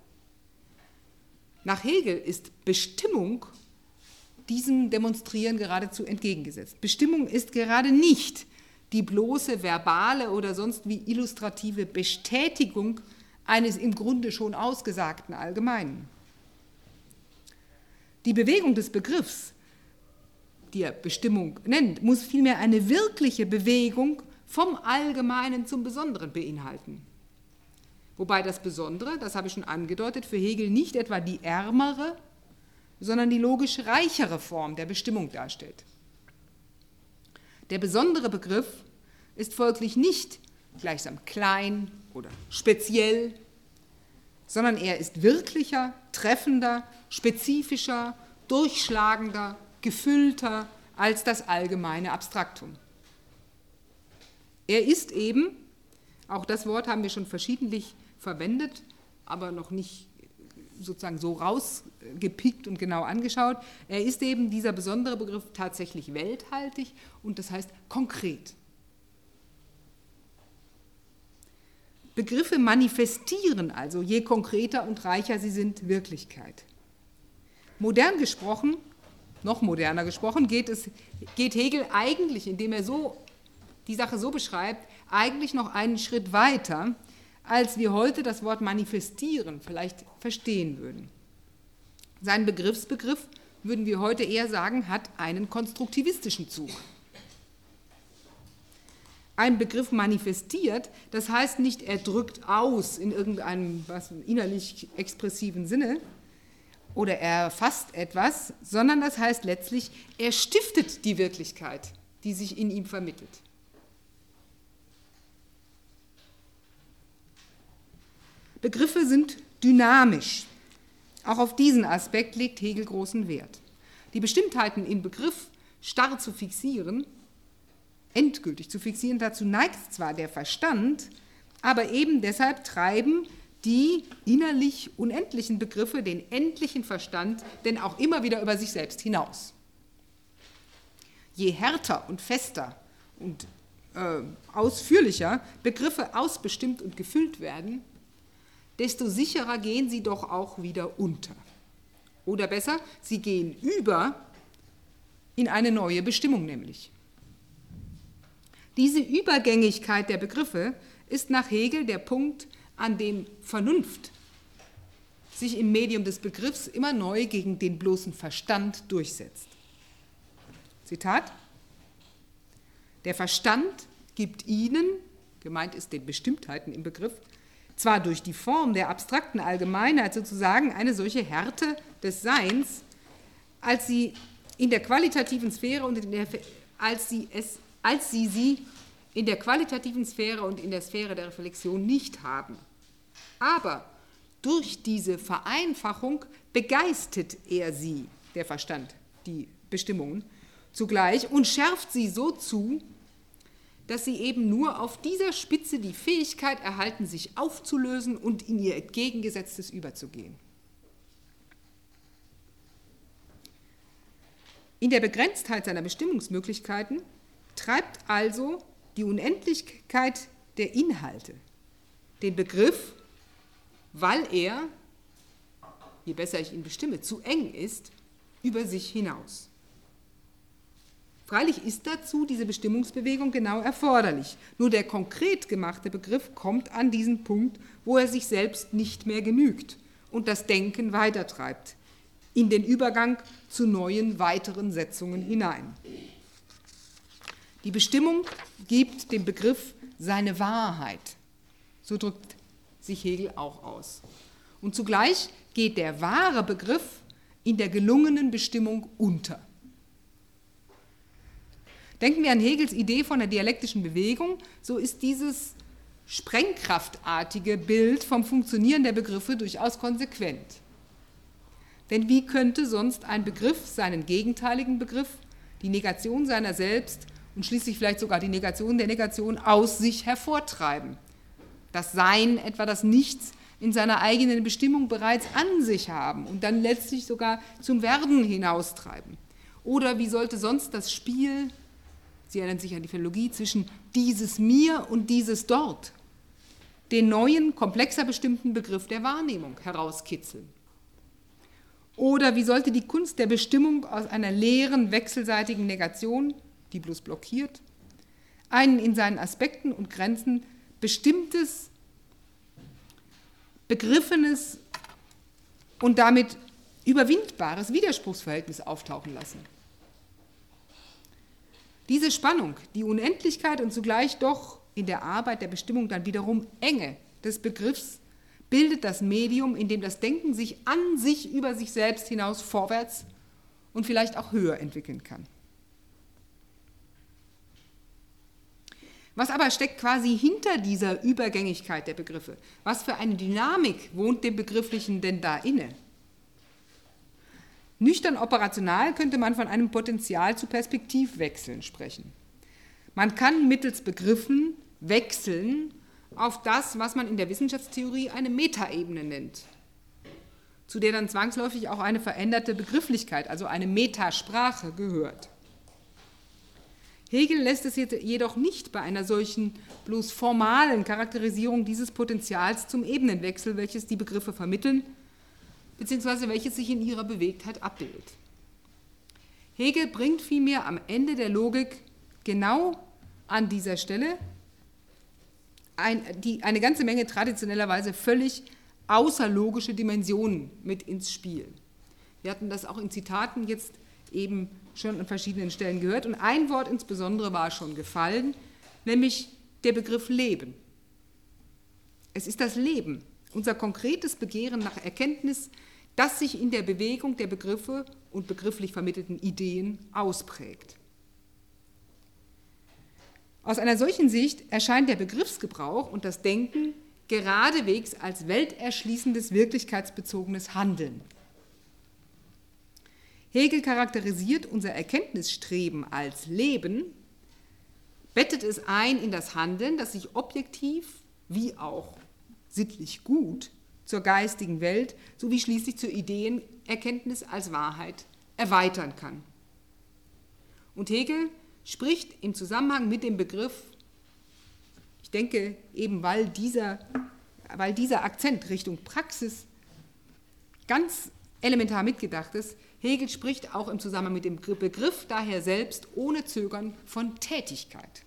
Nach Hegel ist Bestimmung diesem Demonstrieren geradezu entgegengesetzt. Bestimmung ist gerade nicht die bloße verbale oder sonst wie illustrative Bestätigung eines im Grunde schon ausgesagten Allgemeinen. Die Bewegung des Begriffs, die er Bestimmung nennt, muss vielmehr eine wirkliche Bewegung vom Allgemeinen zum Besonderen beinhalten. Wobei das Besondere, das habe ich schon angedeutet, für Hegel nicht etwa die ärmere, sondern die logisch reichere Form der Bestimmung darstellt. Der besondere Begriff ist folglich nicht gleichsam klein oder speziell, sondern er ist wirklicher, treffender, spezifischer, durchschlagender, gefüllter als das allgemeine Abstraktum. Er ist eben, auch das Wort haben wir schon verschiedentlich verwendet, aber noch nicht sozusagen so rausgepickt und genau angeschaut. Er ist eben, dieser besondere Begriff, tatsächlich welthaltig und das heißt konkret. Begriffe manifestieren also, je konkreter und reicher sie sind, Wirklichkeit. Modern gesprochen, noch moderner gesprochen, geht Hegel eigentlich, indem er die Sache so beschreibt, eigentlich noch einen Schritt weiter, als wir heute das Wort manifestieren vielleicht verstehen würden. Sein Begriffsbegriff, würden wir heute eher sagen, hat einen konstruktivistischen Zug. Ein Begriff manifestiert, das heißt nicht, er drückt aus in irgendeinem innerlich expressiven Sinne oder er fasst etwas, sondern das heißt letztlich, er stiftet die Wirklichkeit, die sich in ihm vermittelt. Begriffe sind dynamisch. Auch auf diesen Aspekt legt Hegel großen Wert. Die Bestimmtheiten im Begriff starr zu fixieren, endgültig zu fixieren, dazu neigt zwar der Verstand, aber eben deshalb treiben die innerlich unendlichen Begriffe den endlichen Verstand denn auch immer wieder über sich selbst hinaus. Je härter und fester und ausführlicher Begriffe ausbestimmt und gefüllt werden, desto sicherer gehen sie doch auch wieder unter. Oder besser, sie gehen über in eine neue Bestimmung nämlich. Diese Übergängigkeit der Begriffe ist nach Hegel der Punkt, an dem Vernunft sich im Medium des Begriffs immer neu gegen den bloßen Verstand durchsetzt. Zitat: Der Verstand gibt ihnen, gemeint ist den Bestimmtheiten im Begriff, zwar durch die Form der abstrakten Allgemeinheit sozusagen eine solche Härte des Seins, als sie in der qualitativen Sphäre und als sie in der qualitativen Sphäre und in der Sphäre der Reflexion nicht haben. Aber durch diese Vereinfachung begeistert er sie, der Verstand, die Bestimmungen, zugleich und schärft sie so zu, dass sie eben nur auf dieser Spitze die Fähigkeit erhalten, sich aufzulösen und in ihr Entgegengesetztes überzugehen. In der Begrenztheit seiner Bestimmungsmöglichkeiten treibt also die Unendlichkeit der Inhalte den Begriff, weil er, je besser ich ihn bestimme, zu eng ist, über sich hinaus. Freilich ist dazu diese Bestimmungsbewegung genau erforderlich. Nur der konkret gemachte Begriff kommt an diesen Punkt, wo er sich selbst nicht mehr genügt und das Denken weitertreibt, in den Übergang zu neuen, weiteren Setzungen hinein. Die Bestimmung gibt dem Begriff seine Wahrheit. So drückt sich Hegel auch aus. Und zugleich geht der wahre Begriff in der gelungenen Bestimmung unter. Denken wir an Hegels Idee von der dialektischen Bewegung, so ist dieses sprengkraftartige Bild vom Funktionieren der Begriffe durchaus konsequent. Denn wie könnte sonst ein Begriff seinen gegenteiligen Begriff, die Negation seiner selbst und schließlich vielleicht sogar die Negation der Negation aus sich hervortreiben? Das Sein, etwa das Nichts, in seiner eigenen Bestimmung bereits an sich haben und dann letztlich sogar zum Werden hinaustreiben. Oder wie sollte sonst das Spiel, Sie erinnern sich an die Phänologie, zwischen dieses Mir und dieses Dort, den neuen, komplexer bestimmten Begriff der Wahrnehmung herauskitzeln? Oder wie sollte die Kunst der Bestimmung aus einer leeren, wechselseitigen Negation, die bloß blockiert, ein in seinen Aspekten und Grenzen bestimmtes, begriffenes und damit überwindbares Widerspruchsverhältnis auftauchen lassen? Diese Spannung, die Unendlichkeit und zugleich doch in der Arbeit der Bestimmung dann wiederum Enge des Begriffs, bildet das Medium, in dem das Denken sich an sich über sich selbst hinaus vorwärts und vielleicht auch höher entwickeln kann. Was aber steckt quasi hinter dieser Übergängigkeit der Begriffe? Was für eine Dynamik wohnt dem Begrifflichen denn da inne? Nüchtern operational könnte man von einem Potenzial zu Perspektivwechseln sprechen. Man kann mittels Begriffen wechseln auf das, was man in der Wissenschaftstheorie eine Metaebene nennt, zu der dann zwangsläufig auch eine veränderte Begrifflichkeit, also eine Metasprache gehört. Hegel lässt es jedoch nicht bei einer solchen bloß formalen Charakterisierung dieses Potenzials zum Ebenenwechsel, welches die Begriffe vermitteln, beziehungsweise welches sich in ihrer Bewegtheit abbildet. Hegel bringt vielmehr am Ende der Logik genau an dieser Stelle eine ganze Menge traditionellerweise völlig außerlogische Dimensionen mit ins Spiel. Wir hatten das auch in Zitaten jetzt eben schon an verschiedenen Stellen gehört und ein Wort insbesondere war schon gefallen, nämlich der Begriff Leben. Es ist das Leben, unser konkretes Begehren nach Erkenntnis, das sich in der Bewegung der Begriffe und begrifflich vermittelten Ideen ausprägt. Aus einer solchen Sicht erscheint der Begriffsgebrauch und das Denken geradewegs als welterschließendes, wirklichkeitsbezogenes Handeln. Hegel charakterisiert unser Erkenntnisstreben als Leben, bettet es ein in das Handeln, das sich objektiv wie auch sittlich gut zur geistigen Welt sowie schließlich zur Ideenerkenntnis als Wahrheit erweitern kann. Und Hegel spricht im Zusammenhang mit dem Begriff, ich denke eben, weil dieser Akzent Richtung Praxis ganz elementar mitgedacht ist, Hegel spricht auch im Zusammenhang mit dem Begriff daher selbst ohne Zögern von Tätigkeit.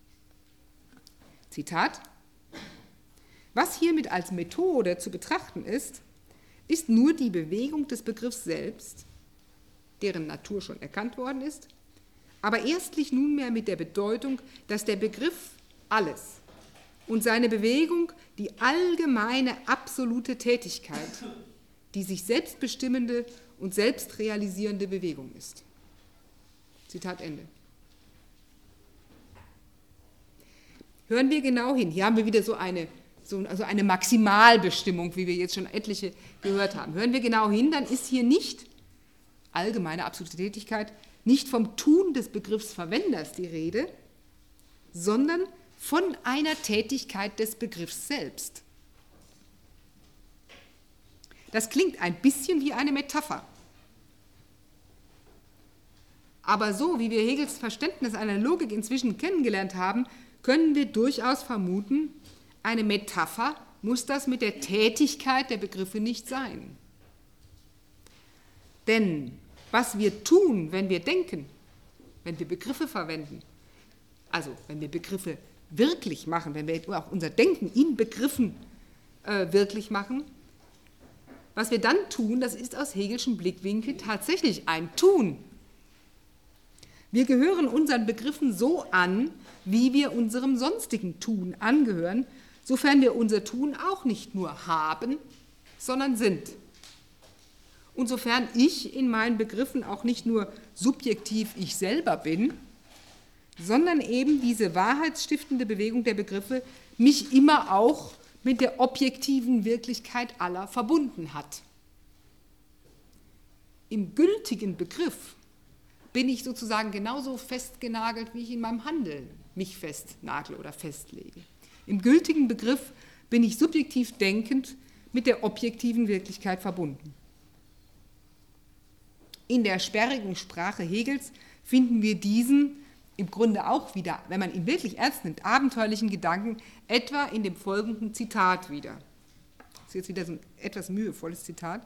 Zitat: Was hiermit als Methode zu betrachten ist, ist nur die Bewegung des Begriffs selbst, deren Natur schon erkannt worden ist, aber erstlich nunmehr mit der Bedeutung, dass der Begriff alles und seine Bewegung die allgemeine absolute Tätigkeit, die sich selbstbestimmende und selbstrealisierende Bewegung ist. Zitat Ende. Hören wir genau hin. Hier haben wir wieder eine Maximalbestimmung, wie wir jetzt schon etliche gehört haben. Hören wir genau hin, dann ist hier nicht allgemeine absolute Tätigkeit, nicht vom Tun des Begriffsverwenders die Rede, sondern von einer Tätigkeit des Begriffs selbst. Das klingt ein bisschen wie eine Metapher. Aber so, wie wir Hegels Verständnis einer Logik inzwischen kennengelernt haben, können wir durchaus vermuten, eine Metapher muss das mit der Tätigkeit der Begriffe nicht sein. Denn was wir tun, wenn wir denken, wenn wir Begriffe verwenden, also wenn wir Begriffe wirklich machen, wenn wir auch unser Denken in Begriffen wirklich machen, was wir dann tun, das ist aus Hegelschem Blickwinkel tatsächlich ein Tun. Wir gehören unseren Begriffen so an, wie wir unserem sonstigen Tun angehören, sofern wir unser Tun auch nicht nur haben, sondern sind. Und sofern ich in meinen Begriffen auch nicht nur subjektiv ich selber bin, sondern eben diese wahrheitsstiftende Bewegung der Begriffe mich immer auch mit der objektiven Wirklichkeit aller verbunden hat. Im gültigen Begriff bin ich sozusagen genauso festgenagelt, wie ich in meinem Handeln mich festnagle oder festlege. Im gültigen Begriff bin ich subjektiv denkend mit der objektiven Wirklichkeit verbunden. In der sperrigen Sprache Hegels finden wir diesen im Grunde auch wieder, wenn man ihn wirklich ernst nimmt, abenteuerlichen Gedanken, etwa in dem folgenden Zitat wieder. Das ist jetzt wieder so ein etwas mühevolles Zitat.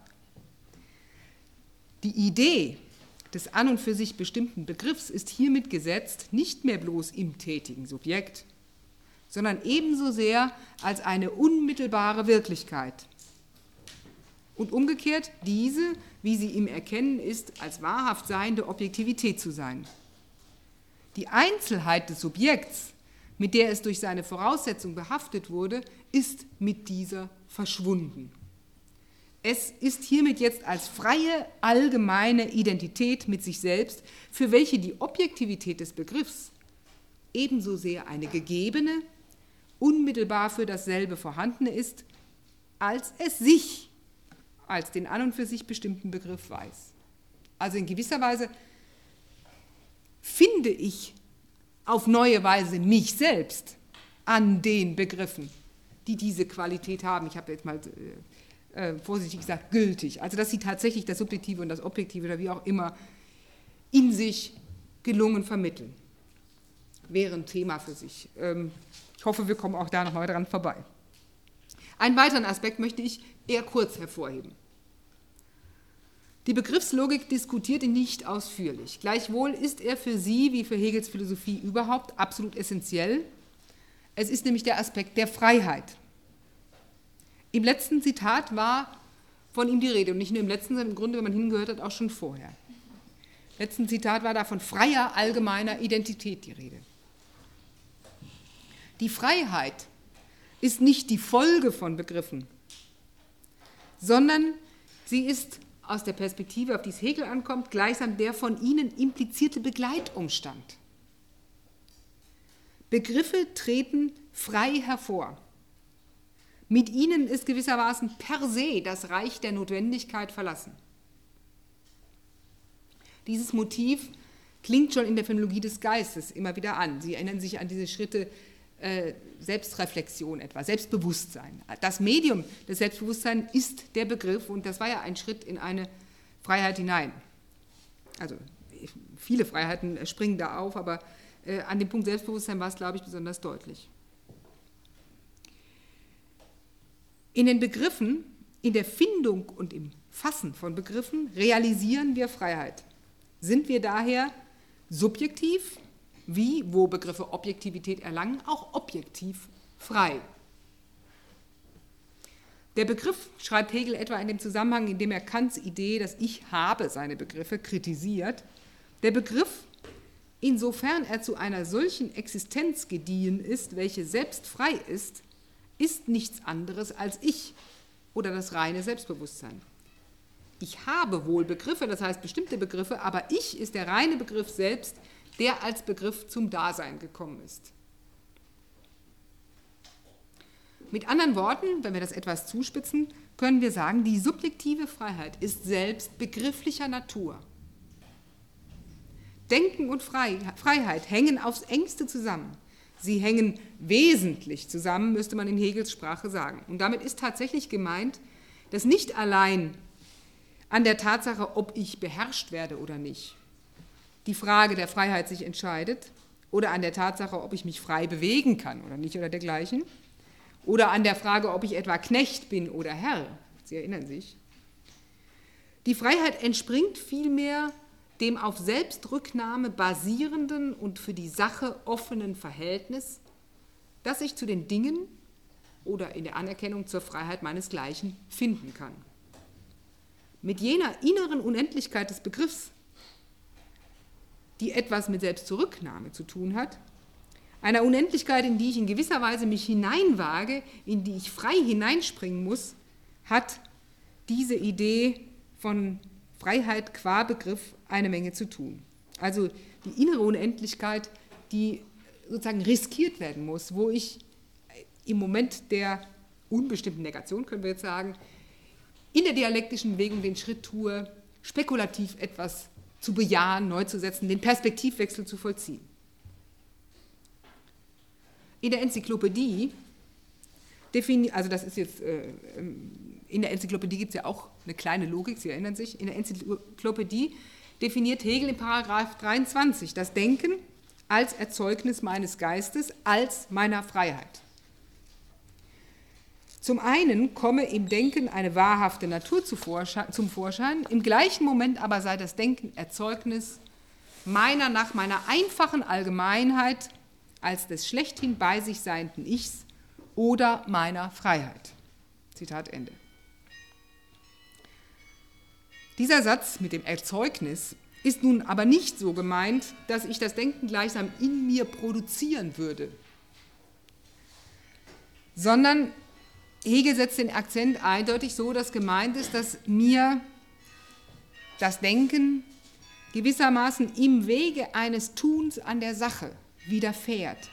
Die Idee des an und für sich bestimmten Begriffs ist hiermit gesetzt, nicht mehr bloß im tätigen Subjekt, sondern ebenso sehr als eine unmittelbare Wirklichkeit. Und umgekehrt diese, wie sie im Erkennen ist, als wahrhaft seiende Objektivität zu sein. Die Einzelheit des Subjekts, mit der es durch seine Voraussetzung behaftet wurde, ist mit dieser verschwunden. Es ist hiermit jetzt als freie, allgemeine Identität mit sich selbst, für welche die Objektivität des Begriffs ebenso sehr eine gegebene, unmittelbar für dasselbe vorhandene ist, als es sich als den an und für sich bestimmten Begriff weiß. Also in gewisser Weise finde ich auf neue Weise mich selbst an den Begriffen, die diese Qualität haben. Ich habe jetzt mal vorsichtig gesagt, gültig. Also dass sie tatsächlich das Subjektive und das Objektive oder wie auch immer in sich gelungen vermitteln. Wäre ein Thema für sich. Ich hoffe, wir kommen auch da nochmal dran vorbei. Einen weiteren Aspekt möchte ich eher kurz hervorheben. Die Begriffslogik diskutiert ihn nicht ausführlich. Gleichwohl ist er für sie, wie für Hegels Philosophie überhaupt, absolut essentiell. Es ist nämlich der Aspekt der Freiheit. Im letzten Zitat war von ihm die Rede, und nicht nur im letzten, sondern im Grunde, wenn man hingehört hat, auch schon vorher. Im letzten Zitat war da von freier allgemeiner Identität die Rede. Die Freiheit ist nicht die Folge von Begriffen, sondern sie ist aus der Perspektive, auf die es Hegel ankommt, gleichsam der von ihnen implizierte Begleitumstand. Begriffe treten frei hervor. Mit ihnen ist gewissermaßen per se das Reich der Notwendigkeit verlassen. Dieses Motiv klingt schon in der Phänomenologie des Geistes immer wieder an. Sie erinnern sich an diese Schritte Selbstreflexion etwa, Selbstbewusstsein. Das Medium des Selbstbewusstseins ist der Begriff und das war ja ein Schritt in eine Freiheit hinein. Also viele Freiheiten springen da auf, aber an dem Punkt Selbstbewusstsein war es, glaube ich, besonders deutlich. In den Begriffen, in der Findung und im Fassen von Begriffen realisieren wir Freiheit. Sind wir daher subjektiv, wie, wo Begriffe Objektivität erlangen, auch objektiv frei. Der Begriff, schreibt Hegel etwa in dem Zusammenhang, in dem er Kants Idee, dass Ich habe seine Begriffe kritisiert, der Begriff, insofern er zu einer solchen Existenz gediehen ist, welche selbst frei ist nichts anderes als ich oder das reine Selbstbewusstsein. Ich habe wohl Begriffe, das heißt bestimmte Begriffe, aber ich ist der reine Begriff selbst, der als Begriff zum Dasein gekommen ist. Mit anderen Worten, wenn wir das etwas zuspitzen, können wir sagen, die subjektive Freiheit ist selbst begrifflicher Natur. Denken und Freiheit hängen aufs Engste zusammen. Sie hängen wesentlich zusammen, müsste man in Hegels Sprache sagen. Und damit ist tatsächlich gemeint, dass nicht allein an der Tatsache, ob ich beherrscht werde oder nicht, die Frage der Freiheit sich entscheidet, oder an der Tatsache, ob ich mich frei bewegen kann oder nicht oder dergleichen, oder an der Frage, ob ich etwa Knecht bin oder Herr. Sie erinnern sich. Die Freiheit entspringt vielmehr dem auf Selbstrücknahme basierenden und für die Sache offenen Verhältnis, das ich zu den Dingen oder in der Anerkennung zur Freiheit meinesgleichen finden kann. Mit jener inneren Unendlichkeit des Begriffs, die etwas mit Selbstzurücknahme zu tun hat, einer Unendlichkeit, in die ich in gewisser Weise mich hineinwage, in die ich frei hineinspringen muss, hat diese Idee von Freiheit qua Begriff eine Menge zu tun. Also die innere Unendlichkeit, die sozusagen riskiert werden muss, wo ich im Moment der unbestimmten Negation, können wir jetzt sagen, in der dialektischen Bewegung den Schritt tue, spekulativ etwas zu bejahen, neu zu setzen, den Perspektivwechsel zu vollziehen. In der Enzyklopädie, also das ist jetzt, in der Enzyklopädie gibt es ja auch eine kleine Logik, Sie erinnern sich, in der Enzyklopädie definiert Hegel in Paragraph 23 das Denken als Erzeugnis meines Geistes, als meiner Freiheit. Zum einen komme im Denken eine wahrhafte Natur zum Vorschein, im gleichen Moment aber sei das Denken Erzeugnis meiner nach meiner einfachen Allgemeinheit als des schlechthin bei sich seienden Ichs oder meiner Freiheit. Zitat Ende. Dieser Satz mit dem Erzeugnis ist nun aber nicht so gemeint, dass ich das Denken gleichsam in mir produzieren würde, sondern Hegel setzt den Akzent eindeutig so, dass gemeint ist, dass mir das Denken gewissermaßen im Wege eines Tuns an der Sache widerfährt.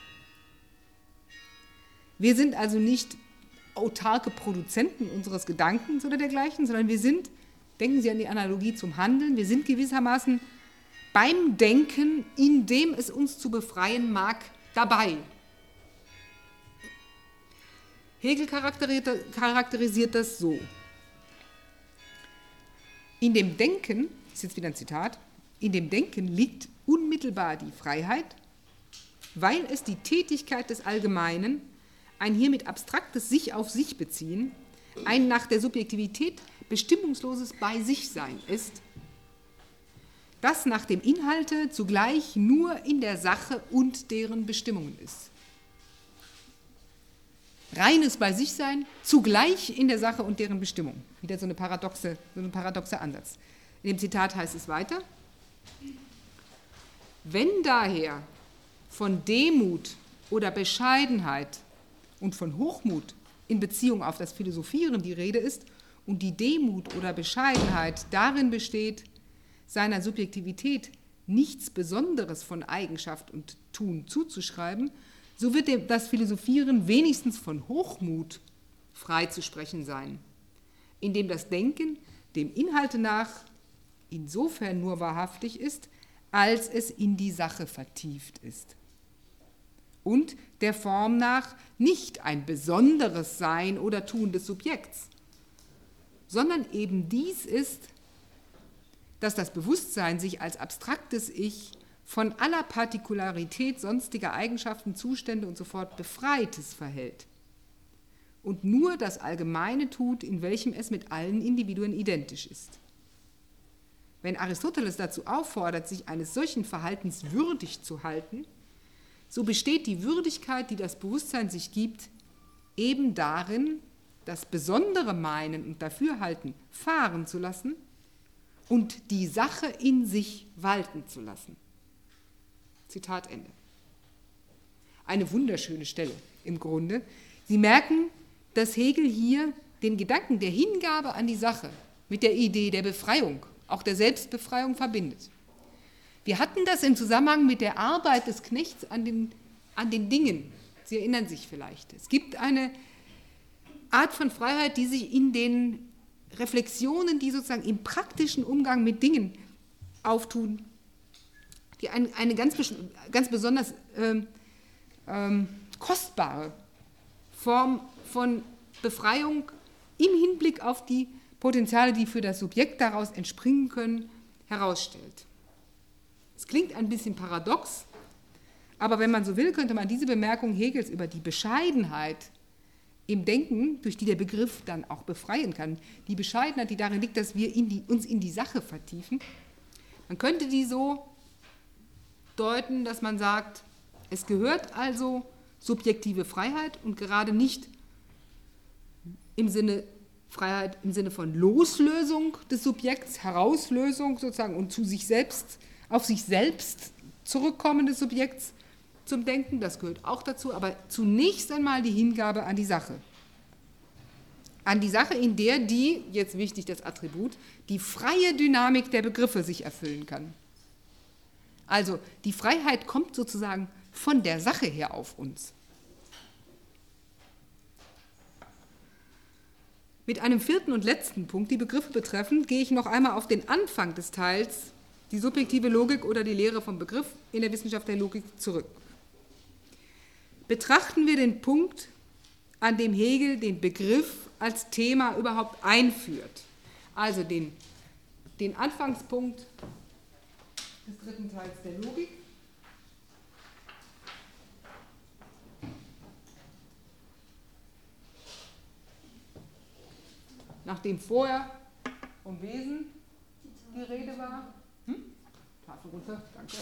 Wir sind also nicht autarke Produzenten unseres Gedankens oder dergleichen, sondern wir sind, denken Sie an die Analogie zum Handeln, wir sind gewissermaßen beim Denken, in dem es uns zu befreien mag, dabei. Hegel charakterisiert das so. In dem Denken, das ist jetzt wieder ein Zitat, in dem Denken liegt unmittelbar die Freiheit, weil es die Tätigkeit des Allgemeinen, ein hiermit abstraktes Sich auf sich beziehen, ein nach der Subjektivität bestimmungsloses Bei-sich-Sein ist, das nach dem Inhalte zugleich nur in der Sache und deren Bestimmungen ist. Reines Bei-sich-Sein, zugleich in der Sache und deren Bestimmung. Wieder so ein paradoxer Ansatz. In dem Zitat heißt es weiter: Wenn daher von Demut oder Bescheidenheit und von Hochmut in Beziehung auf das Philosophieren die Rede ist und die Demut oder Bescheidenheit darin besteht, seiner Subjektivität nichts Besonderes von Eigenschaft und Tun zuzuschreiben, so wird das Philosophieren wenigstens von Hochmut freizusprechen sein, indem das Denken dem Inhalte nach insofern nur wahrhaftig ist, als es in die Sache vertieft ist und der Form nach nicht ein besonderes Sein oder Tun des Subjekts, sondern eben dies ist, dass das Bewusstsein sich als abstraktes Ich von aller Partikularität sonstiger Eigenschaften, Zustände und so fort Befreites verhält und nur das Allgemeine tut, in welchem es mit allen Individuen identisch ist. Wenn Aristoteles dazu auffordert, sich eines solchen Verhaltens würdig zu halten, so besteht die Würdigkeit, die das Bewusstsein sich gibt, eben darin, das besondere Meinen und Dafürhalten fahren zu lassen und die Sache in sich walten zu lassen. Zitat Ende. Eine wunderschöne Stelle im Grunde. Sie merken, dass Hegel hier den Gedanken der Hingabe an die Sache mit der Idee der Befreiung, auch der Selbstbefreiung verbindet. Wir hatten das im Zusammenhang mit der Arbeit des Knechts an den Dingen. Sie erinnern sich vielleicht. Es gibt eine Art von Freiheit, die sich in den Reflexionen, die sozusagen im praktischen Umgang mit Dingen auftun, die eine ganz besonders kostbare Form von Befreiung im Hinblick auf die Potenziale, die für das Subjekt daraus entspringen können, herausstellt. Es klingt ein bisschen paradox, aber wenn man so will, könnte man diese Bemerkung Hegels über die Bescheidenheit im Denken, durch die der Begriff dann auch befreien kann, die Bescheidenheit, die darin liegt, dass wir uns in die Sache vertiefen, man könnte die so deuten, dass man sagt, es gehört also subjektive Freiheit und gerade nicht im Sinne Freiheit im Sinne von Loslösung des Subjekts, Herauslösung sozusagen und zu sich selbst, auf sich selbst zurückkommen des Subjekts zum Denken, das gehört auch dazu, aber zunächst einmal die Hingabe an die Sache. An die Sache, in der die, jetzt wichtig das Attribut, die freie Dynamik der Begriffe sich erfüllen kann. Also die Freiheit kommt sozusagen von der Sache her auf uns. Mit einem vierten und letzten Punkt, die Begriffe betreffend, gehe ich noch einmal auf den Anfang des Teils, die subjektive Logik oder die Lehre vom Begriff in der Wissenschaft der Logik zurück. Betrachten wir den Punkt, an dem Hegel den Begriff als Thema überhaupt einführt. Also den Anfangspunkt des dritten Teils der Logik. Nachdem vorher vom Wesen die Rede war. Tafel runter, danke.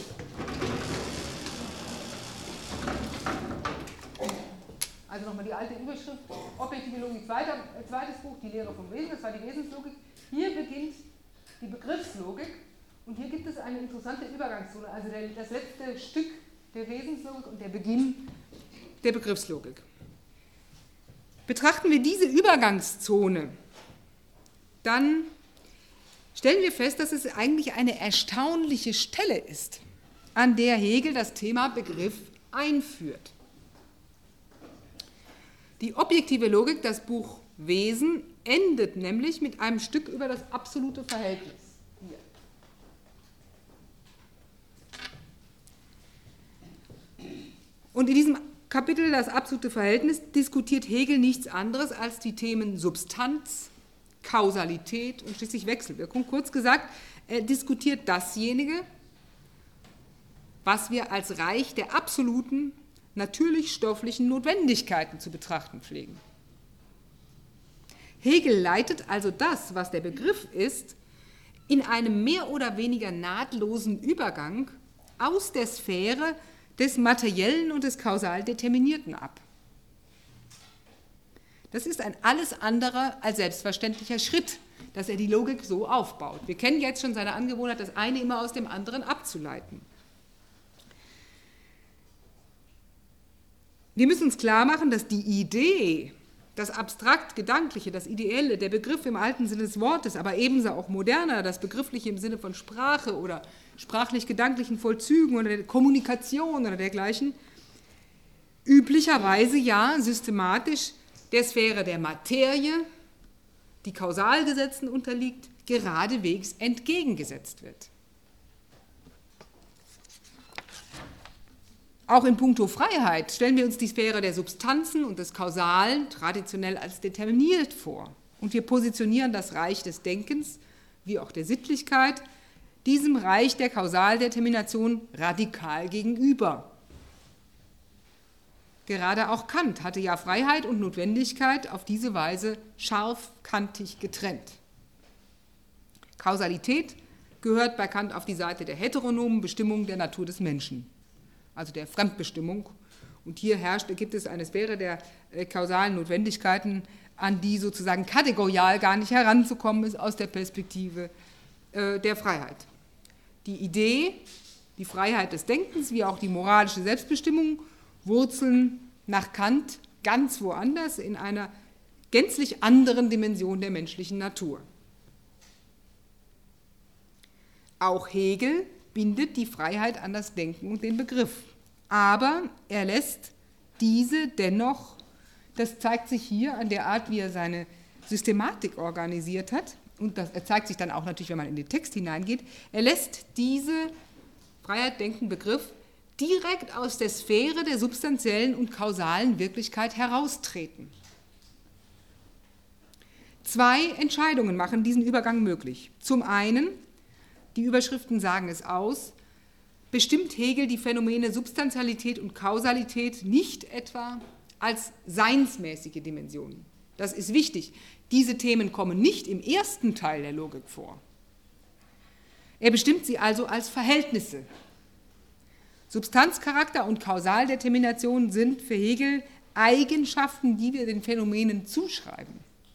Also nochmal die alte Überschrift, objektive Logik, zweites Buch, die Lehre vom Wesen, das war die Wesenslogik. Hier beginnt die Begriffslogik und hier gibt es eine interessante Übergangszone, also das letzte Stück der Wesenslogik und der Beginn der Begriffslogik. Betrachten wir diese Übergangszone, dann stellen wir fest, dass es eigentlich eine erstaunliche Stelle ist, an der Hegel das Thema Begriff einführt. Die objektive Logik, das Buch Wesen, endet nämlich mit einem Stück über das absolute Verhältnis. Hier. Und in diesem Kapitel Das absolute Verhältnis diskutiert Hegel nichts anderes als die Themen Substanz, Kausalität und schließlich Wechselwirkung. Kurz gesagt, er diskutiert dasjenige, was wir als Reich der absoluten, natürlich-stofflichen Notwendigkeiten zu betrachten pflegen. Hegel leitet also das, was der Begriff ist, in einem mehr oder weniger nahtlosen Übergang aus der Sphäre des Materiellen und des kausal Determinierten ab. Das ist ein alles andere als selbstverständlicher Schritt, dass er die Logik so aufbaut. Wir kennen jetzt schon seine Angewohnheit, das eine immer aus dem anderen abzuleiten. Wir müssen uns klar machen, dass die Idee, das Abstrakt-Gedankliche, das Ideelle, der Begriff im alten Sinne des Wortes, aber ebenso auch moderner, das Begriffliche im Sinne von Sprache oder sprachlich-gedanklichen Vollzügen oder der Kommunikation oder dergleichen, üblicherweise ja systematisch der Sphäre der Materie, die Kausalgesetzen unterliegt, geradewegs entgegengesetzt wird. Auch in puncto Freiheit stellen wir uns die Sphäre der Substanzen und des Kausalen traditionell als determiniert vor. Und wir positionieren das Reich des Denkens, wie auch der Sittlichkeit, diesem Reich der Kausaldetermination radikal gegenüber. Gerade auch Kant hatte ja Freiheit und Notwendigkeit auf diese Weise scharfkantig getrennt. Kausalität gehört bei Kant auf die Seite der heteronomen Bestimmung der Natur des Menschen, also der Fremdbestimmung. Und hier gibt es eine Sphäre der kausalen Notwendigkeiten, an die sozusagen kategorial gar nicht heranzukommen ist aus der Perspektive der Freiheit. Die Idee, die Freiheit des Denkens, wie auch die moralische Selbstbestimmung, wurzeln nach Kant ganz woanders, in einer gänzlich anderen Dimension der menschlichen Natur. Auch Hegel bindet die Freiheit an das Denken und den Begriff. Aber er lässt diese dennoch, das zeigt sich hier an der Art, wie er seine Systematik organisiert hat, und das zeigt sich dann auch natürlich, wenn man in den Text hineingeht, er lässt diese Freiheit-Denken-Begriff direkt aus der Sphäre der substanziellen und kausalen Wirklichkeit heraustreten. Zwei Entscheidungen machen diesen Übergang möglich. Zum einen, die Überschriften sagen es aus, bestimmt Hegel die Phänomene Substantialität und Kausalität nicht etwa als seinsmäßige Dimensionen. Das ist wichtig. Diese Themen kommen nicht im ersten Teil der Logik vor. Er bestimmt sie also als Verhältnisse. Substanzcharakter und Kausaldetermination sind für Hegel Eigenschaften, die wir den Phänomenen zuschreiben.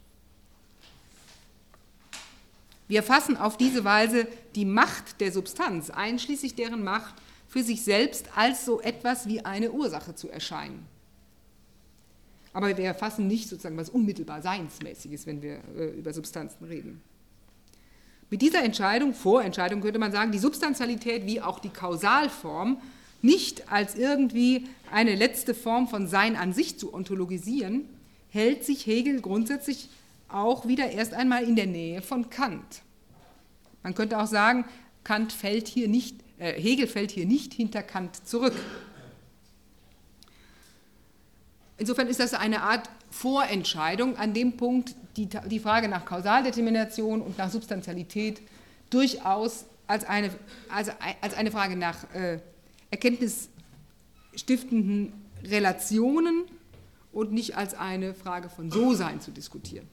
Wir fassen auf diese Weise die Macht der Substanz, einschließlich deren Macht, für sich selbst als so etwas wie eine Ursache zu erscheinen. Aber wir erfassen nicht sozusagen was unmittelbar Seinsmäßiges, wenn wir über Substanzen reden. Mit dieser Entscheidung, Vorentscheidung könnte man sagen, die Substantialität wie auch die Kausalform nicht als irgendwie eine letzte Form von Sein an sich zu ontologisieren, hält sich Hegel grundsätzlich auch wieder erst einmal in der Nähe von Kant. Man könnte auch sagen, Hegel fällt hier nicht hinter Kant zurück. Insofern ist das eine Art Vorentscheidung, an dem Punkt die Frage nach Kausaldetermination und nach Substantialität durchaus als eine Frage nach erkenntnisstiftenden Relationen und nicht als eine Frage von So-Sein zu diskutieren.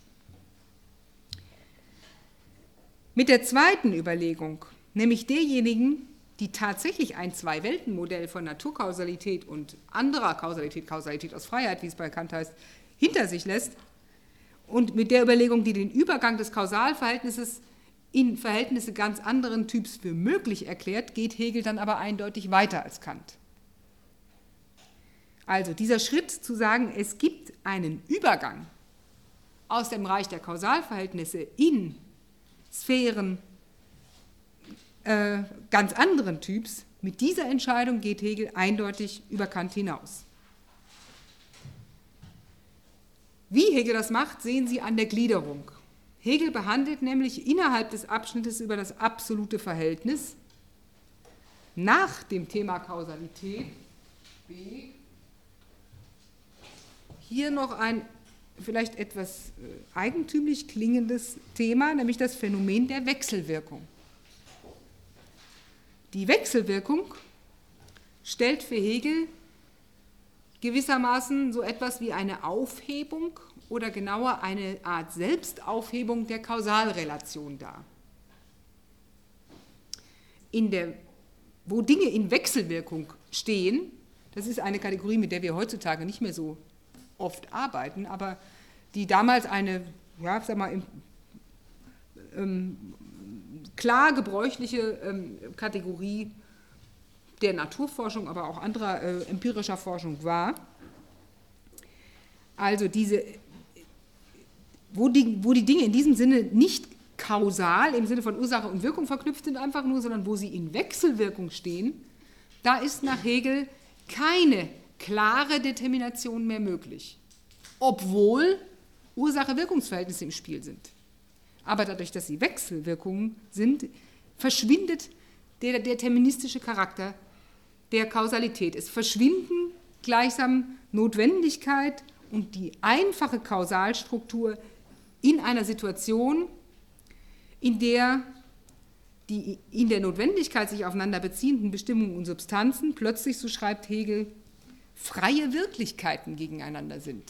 Mit der zweiten Überlegung, nämlich derjenigen, die tatsächlich ein Zwei-Welten-Modell von Naturkausalität und anderer Kausalität, Kausalität aus Freiheit, wie es bei Kant heißt, hinter sich lässt, und mit der Überlegung, die den Übergang des Kausalverhältnisses in Verhältnisse ganz anderen Typs für möglich erklärt, geht Hegel dann aber eindeutig weiter als Kant. Also dieser Schritt zu sagen, es gibt einen Übergang aus dem Reich der Kausalverhältnisse in Sphären ganz anderen Typs, mit dieser Entscheidung geht Hegel eindeutig über Kant hinaus. Wie Hegel das macht, sehen Sie an der Gliederung. Hegel behandelt nämlich innerhalb des Abschnittes über das absolute Verhältnis nach dem Thema Kausalität B. Hier noch ein vielleicht etwas eigentümlich klingendes Thema, nämlich das Phänomen der Wechselwirkung. Die Wechselwirkung stellt für Hegel gewissermaßen so etwas wie eine Aufhebung oder genauer eine Art Selbstaufhebung der Kausalrelation dar. Wo Dinge in Wechselwirkung stehen, das ist eine Kategorie, mit der wir heutzutage nicht mehr so oft arbeiten, aber die damals eine, ja, sag mal, klar gebräuchliche Kategorie der Naturforschung, aber auch anderer empirischer Forschung war. Also wo die Dinge in diesem Sinne nicht kausal im Sinne von Ursache und Wirkung verknüpft sind einfach nur, sondern wo sie in Wechselwirkung stehen, da ist nach Hegel keine klare Determination mehr möglich, obwohl Ursache-Wirkungsverhältnisse im Spiel sind. Aber dadurch, dass sie Wechselwirkungen sind, verschwindet der deterministische Charakter der Kausalität. Es verschwinden gleichsam Notwendigkeit und die einfache Kausalstruktur in einer Situation, in der die in der Notwendigkeit sich aufeinander beziehenden Bestimmungen und Substanzen plötzlich, so schreibt Hegel, freie Wirklichkeiten gegeneinander sind.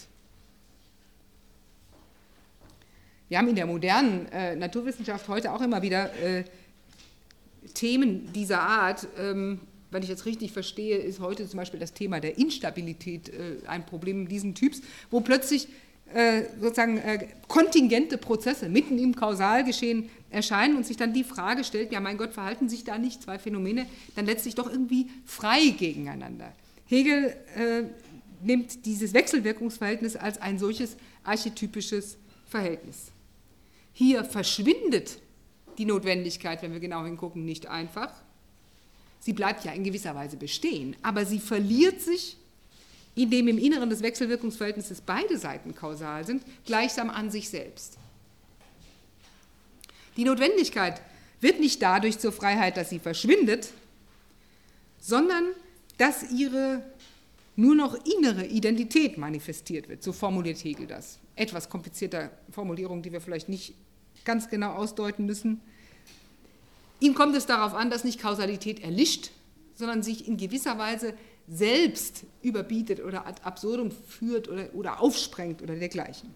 Wir haben in der modernen Naturwissenschaft heute auch immer wieder Themen dieser Art. Wenn ich jetzt richtig verstehe, ist heute zum Beispiel das Thema der Instabilität ein Problem diesen Typs, wo plötzlich sozusagen kontingente Prozesse mitten im Kausalgeschehen erscheinen und sich dann die Frage stellt, ja mein Gott, verhalten sich da nicht zwei Phänomene dann letztlich doch irgendwie frei gegeneinander. Hegel nimmt dieses Wechselwirkungsverhältnis als ein solches archetypisches Verhältnis. Hier verschwindet die Notwendigkeit, wenn wir genau hingucken, nicht einfach. Sie bleibt ja in gewisser Weise bestehen, aber sie verliert sich, indem im Inneren des Wechselwirkungsverhältnisses beide Seiten kausal sind, gleichsam an sich selbst. Die Notwendigkeit wird nicht dadurch zur Freiheit, dass sie verschwindet, sondern dass ihre nur noch innere Identität manifestiert wird. So formuliert Hegel das. Etwas komplizierter Formulierung, die wir vielleicht nicht ganz genau ausdeuten müssen. Ihm kommt es darauf an, dass nicht Kausalität erlischt, sondern sich in gewisser Weise selbst überbietet oder ad absurdum führt oder aufsprengt oder dergleichen.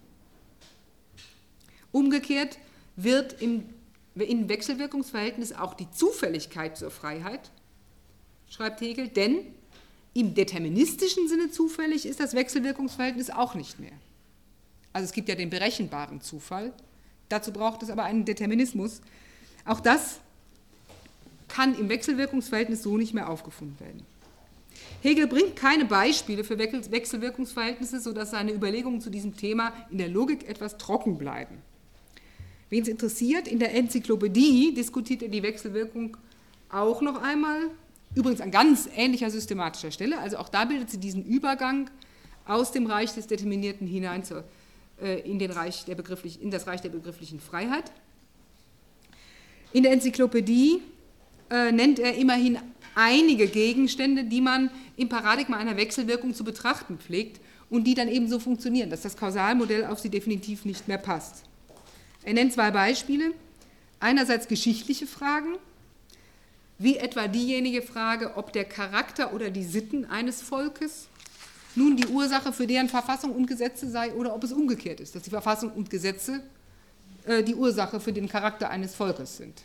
Umgekehrt wird im Wechselwirkungsverhältnis auch die Zufälligkeit zur Freiheit, schreibt Hegel, denn im deterministischen Sinne zufällig ist das Wechselwirkungsverhältnis auch nicht mehr. Also es gibt ja den berechenbaren Zufall, dazu braucht es aber einen Determinismus. Auch das kann im Wechselwirkungsverhältnis so nicht mehr aufgefunden werden. Hegel bringt keine Beispiele für Wechselwirkungsverhältnisse, sodass seine Überlegungen zu diesem Thema in der Logik etwas trocken bleiben. Wen es interessiert, in der Enzyklopädie diskutiert er die Wechselwirkung auch noch einmal, übrigens an ganz ähnlicher systematischer Stelle, also auch da bildet sie diesen Übergang aus dem Reich des Determinierten hinein in das Reich der begrifflichen Freiheit. In der Enzyklopädie nennt er immerhin einige Gegenstände, die man im Paradigma einer Wechselwirkung zu betrachten pflegt und die dann eben so funktionieren, dass das Kausalmodell auf sie definitiv nicht mehr passt. Er nennt zwei Beispiele. Einerseits geschichtliche Fragen, wie etwa diejenige Frage, ob der Charakter oder die Sitten eines Volkes nun die Ursache für deren Verfassung und Gesetze sei oder ob es umgekehrt ist, dass die Verfassung und Gesetze die Ursache für den Charakter eines Volkes sind.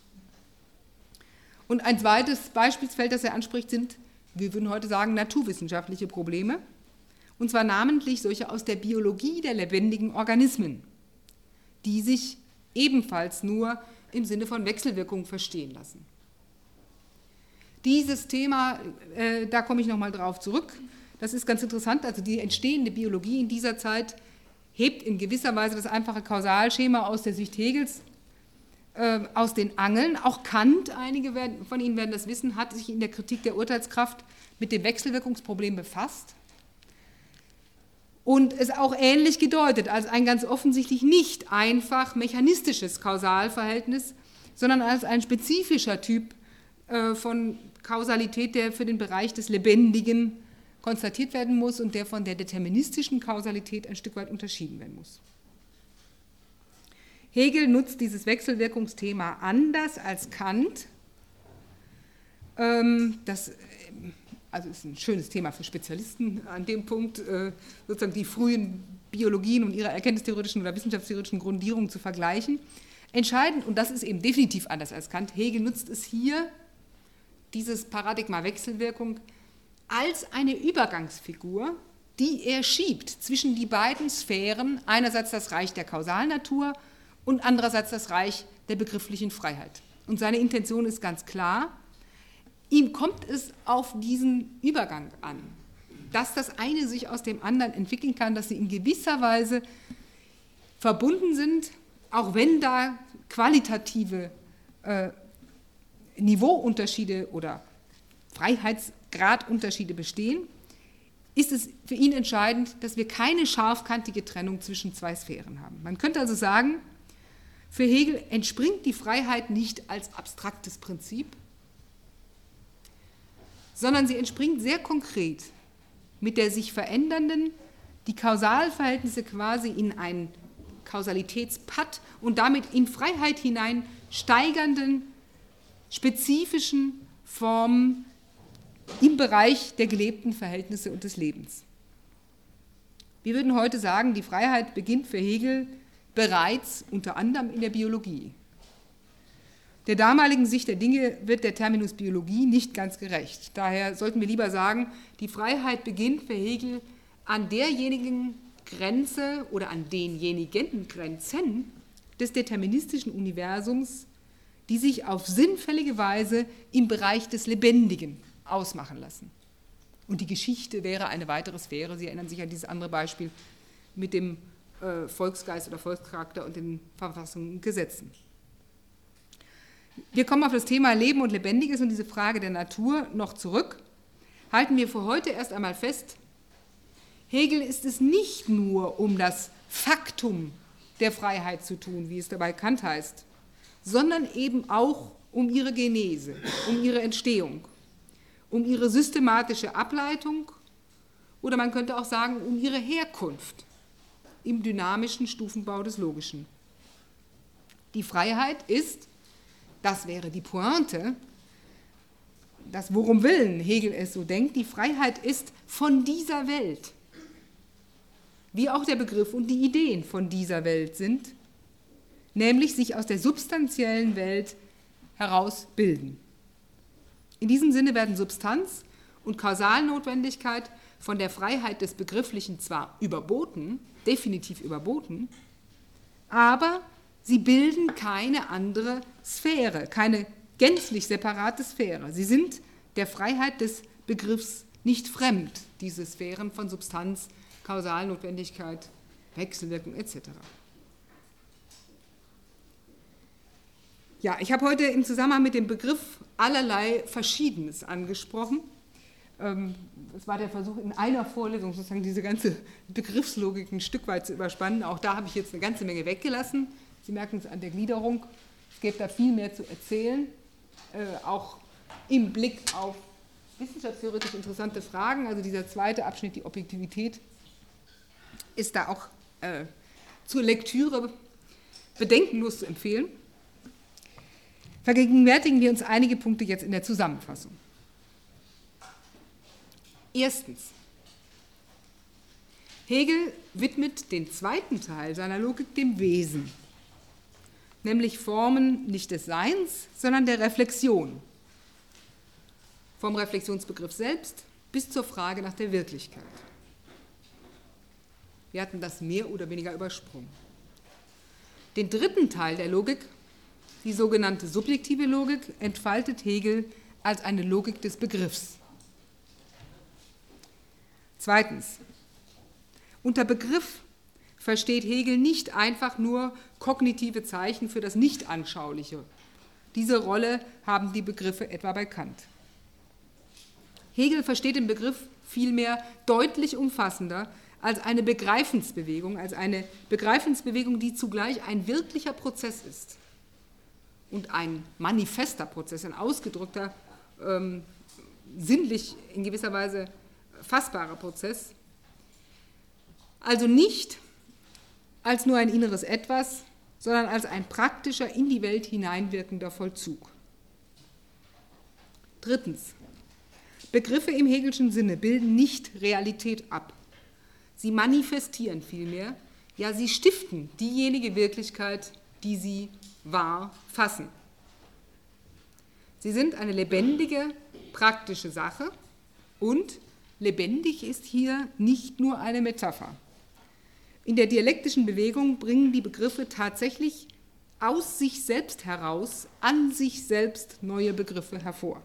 Und ein zweites Beispielsfeld, das er anspricht, sind, wir würden heute sagen, naturwissenschaftliche Probleme, und zwar namentlich solche aus der Biologie der lebendigen Organismen, die sich ebenfalls nur im Sinne von Wechselwirkung verstehen lassen. Dieses Thema, da komme ich nochmal drauf zurück, das ist ganz interessant, also die entstehende Biologie in dieser Zeit hebt in gewisser Weise das einfache Kausalschema aus der Sicht Hegels aus den Angeln. Auch Kant, einige von Ihnen werden das wissen, hat sich in der Kritik der Urteilskraft mit dem Wechselwirkungsproblem befasst und es auch ähnlich gedeutet, als ein ganz offensichtlich nicht einfach mechanistisches Kausalverhältnis, sondern als ein spezifischer Typ von Kausalität, der für den Bereich des Lebendigen konstatiert werden muss und der von der deterministischen Kausalität ein Stück weit unterschieden werden muss. Hegel nutzt dieses Wechselwirkungsthema anders als Kant. Das ist ein schönes Thema für Spezialisten an dem Punkt, sozusagen die frühen Biologien und ihre erkenntnistheoretischen oder wissenschaftstheoretischen Grundierungen zu vergleichen. Entscheidend, und das ist eben definitiv anders als Kant, Hegel nutzt es hier, dieses Paradigma Wechselwirkung, als eine Übergangsfigur, die er schiebt zwischen die beiden Sphären, einerseits das Reich der Kausalnatur und andererseits das Reich der begrifflichen Freiheit. Und seine Intention ist ganz klar, ihm kommt es auf diesen Übergang an, dass das eine sich aus dem anderen entwickeln kann, dass sie in gewisser Weise verbunden sind, auch wenn da qualitative Niveauunterschiede oder Freiheitsgradunterschiede bestehen, ist es für ihn entscheidend, dass wir keine scharfkantige Trennung zwischen zwei Sphären haben. Man könnte also sagen, für Hegel entspringt die Freiheit nicht als abstraktes Prinzip, sondern sie entspringt sehr konkret mit der sich verändernden, die Kausalverhältnisse quasi in einen Kausalitätspad und damit in Freiheit hinein steigernden, spezifischen Formen im Bereich der gelebten Verhältnisse und des Lebens. Wir würden heute sagen, die Freiheit beginnt für Hegel bereits unter anderem in der Biologie. Der damaligen Sicht der Dinge wird der Terminus Biologie nicht ganz gerecht. Daher sollten wir lieber sagen, die Freiheit beginnt für Hegel an derjenigen Grenze oder an denjenigen Grenzen des deterministischen Universums, die sich auf sinnfällige Weise im Bereich des Lebendigen ausmachen lassen. Und die Geschichte wäre eine weitere Sphäre. Sie erinnern sich an dieses andere Beispiel mit dem Volksgeist oder Volkscharakter und den Verfassungen und Gesetzen. Wir kommen auf das Thema Leben und Lebendiges und diese Frage der Natur noch zurück. Halten wir für heute erst einmal fest, Hegel ist es nicht nur um das Faktum der Freiheit zu tun, wie es dabei Kant heißt, sondern eben auch um ihre Genese, um ihre Entstehung, um ihre systematische Ableitung oder man könnte auch sagen, um ihre Herkunft im dynamischen Stufenbau des Logischen. Die Freiheit ist, das wäre die Pointe, das worum willen Hegel es so denkt, die Freiheit ist von dieser Welt, wie auch der Begriff und die Ideen von dieser Welt sind, nämlich sich aus der substanziellen Welt heraus bilden. In diesem Sinne werden Substanz und Kausalnotwendigkeit von der Freiheit des Begrifflichen zwar überboten, definitiv überboten, aber sie bilden keine andere Sphäre, keine gänzlich separate Sphäre. Sie sind der Freiheit des Begriffs nicht fremd, diese Sphären von Substanz, Kausalnotwendigkeit, Wechselwirkung etc. Ja, ich habe heute im Zusammenhang mit dem Begriff allerlei Verschiedenes angesprochen. Es war der Versuch, in einer Vorlesung sozusagen diese ganze Begriffslogik ein Stück weit zu überspannen. Auch da habe ich jetzt eine ganze Menge weggelassen. Sie merken es an der Gliederung. Es gibt da viel mehr zu erzählen, auch im Blick auf wissenschaftstheoretisch interessante Fragen. Also dieser zweite Abschnitt, die Objektivität, ist da auch zur Lektüre bedenkenlos zu empfehlen. Vergegenwärtigen wir uns einige Punkte jetzt in der Zusammenfassung. Erstens, Hegel widmet den zweiten Teil seiner Logik dem Wesen, nämlich Formen nicht des Seins, sondern der Reflexion, vom Reflexionsbegriff selbst bis zur Frage nach der Wirklichkeit. Wir hatten das mehr oder weniger übersprungen. Den dritten Teil der Logik, die sogenannte subjektive Logik, entfaltet Hegel als eine Logik des Begriffs. Zweitens, unter Begriff versteht Hegel nicht einfach nur kognitive Zeichen für das Nicht-Anschauliche. Diese Rolle haben die Begriffe etwa bei Kant. Hegel versteht den Begriff vielmehr deutlich umfassender als eine Begreifensbewegung, die zugleich ein wirklicher Prozess ist und ein manifester Prozess, ein ausgedrückter, sinnlich in gewisser Weise fassbarer Prozess. Also nicht als nur ein inneres Etwas, sondern als ein praktischer, in die Welt hineinwirkender Vollzug. Drittens. Begriffe im Hegelschen Sinne bilden nicht Realität ab. Sie manifestieren vielmehr, ja, sie stiften diejenige Wirklichkeit, die sie wahr fassen. Sie sind eine lebendige, praktische Sache und lebendig ist hier nicht nur eine Metapher. In der dialektischen Bewegung bringen die Begriffe tatsächlich aus sich selbst heraus, an sich selbst neue Begriffe hervor.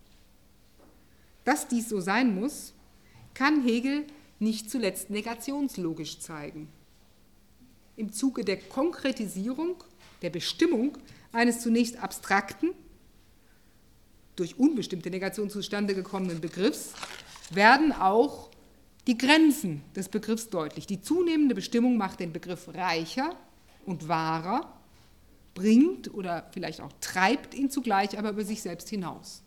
Dass dies so sein muss, kann Hegel nicht zuletzt negationslogisch zeigen. Im Zuge der Konkretisierung, der Bestimmung eines zunächst abstrakten, durch unbestimmte Negation zustande gekommenen Begriffs, werden auch die Grenzen des Begriffs deutlich. Die zunehmende Bestimmung macht den Begriff reicher und wahrer, bringt oder vielleicht auch treibt ihn zugleich aber über sich selbst hinaus.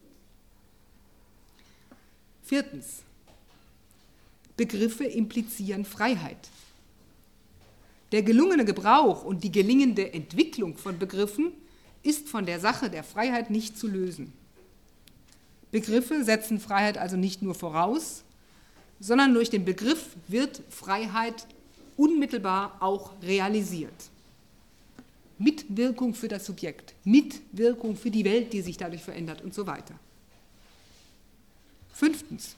Viertens. Begriffe implizieren Freiheit. Der gelungene Gebrauch und die gelingende Entwicklung von Begriffen ist von der Sache der Freiheit nicht zu lösen. Begriffe setzen Freiheit also nicht nur voraus, sondern durch den Begriff wird Freiheit unmittelbar auch realisiert. Mitwirkung für das Subjekt, Mitwirkung für die Welt, die sich dadurch verändert und so weiter. Fünftens.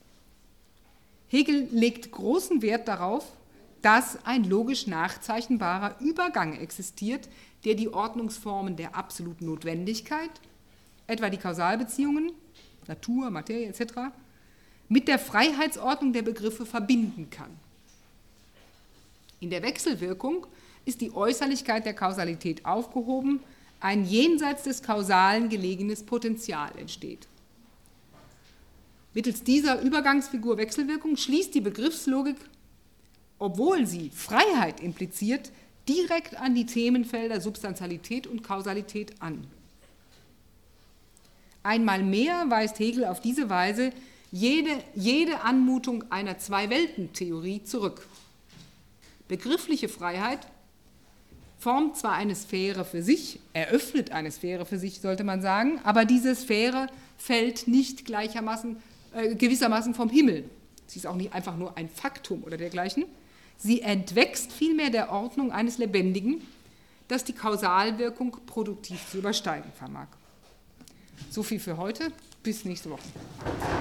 Hegel legt großen Wert darauf, dass ein logisch nachzeichnbarer Übergang existiert, der die Ordnungsformen der absoluten Notwendigkeit, etwa die Kausalbeziehungen, Natur, Materie etc., mit der Freiheitsordnung der Begriffe verbinden kann. In der Wechselwirkung ist die Äußerlichkeit der Kausalität aufgehoben, ein jenseits des Kausalen gelegenes Potential entsteht. Mittels dieser Übergangsfigur Wechselwirkung schließt die Begriffslogik, obwohl sie Freiheit impliziert, direkt an die Themenfelder Substantialität und Kausalität an. Einmal mehr weist Hegel auf diese Weise jede Anmutung einer Zwei-Welten-Theorie zurück. Begriffliche Freiheit formt zwar eine Sphäre für sich, eröffnet eine Sphäre für sich, sollte man sagen, aber diese Sphäre fällt nicht gewissermaßen vom Himmel. Sie ist auch nicht einfach nur ein Faktum oder dergleichen. Sie entwächst vielmehr der Ordnung eines Lebendigen, das die Kausalwirkung produktiv zu übersteigen vermag. So viel für heute, bis nächste Woche.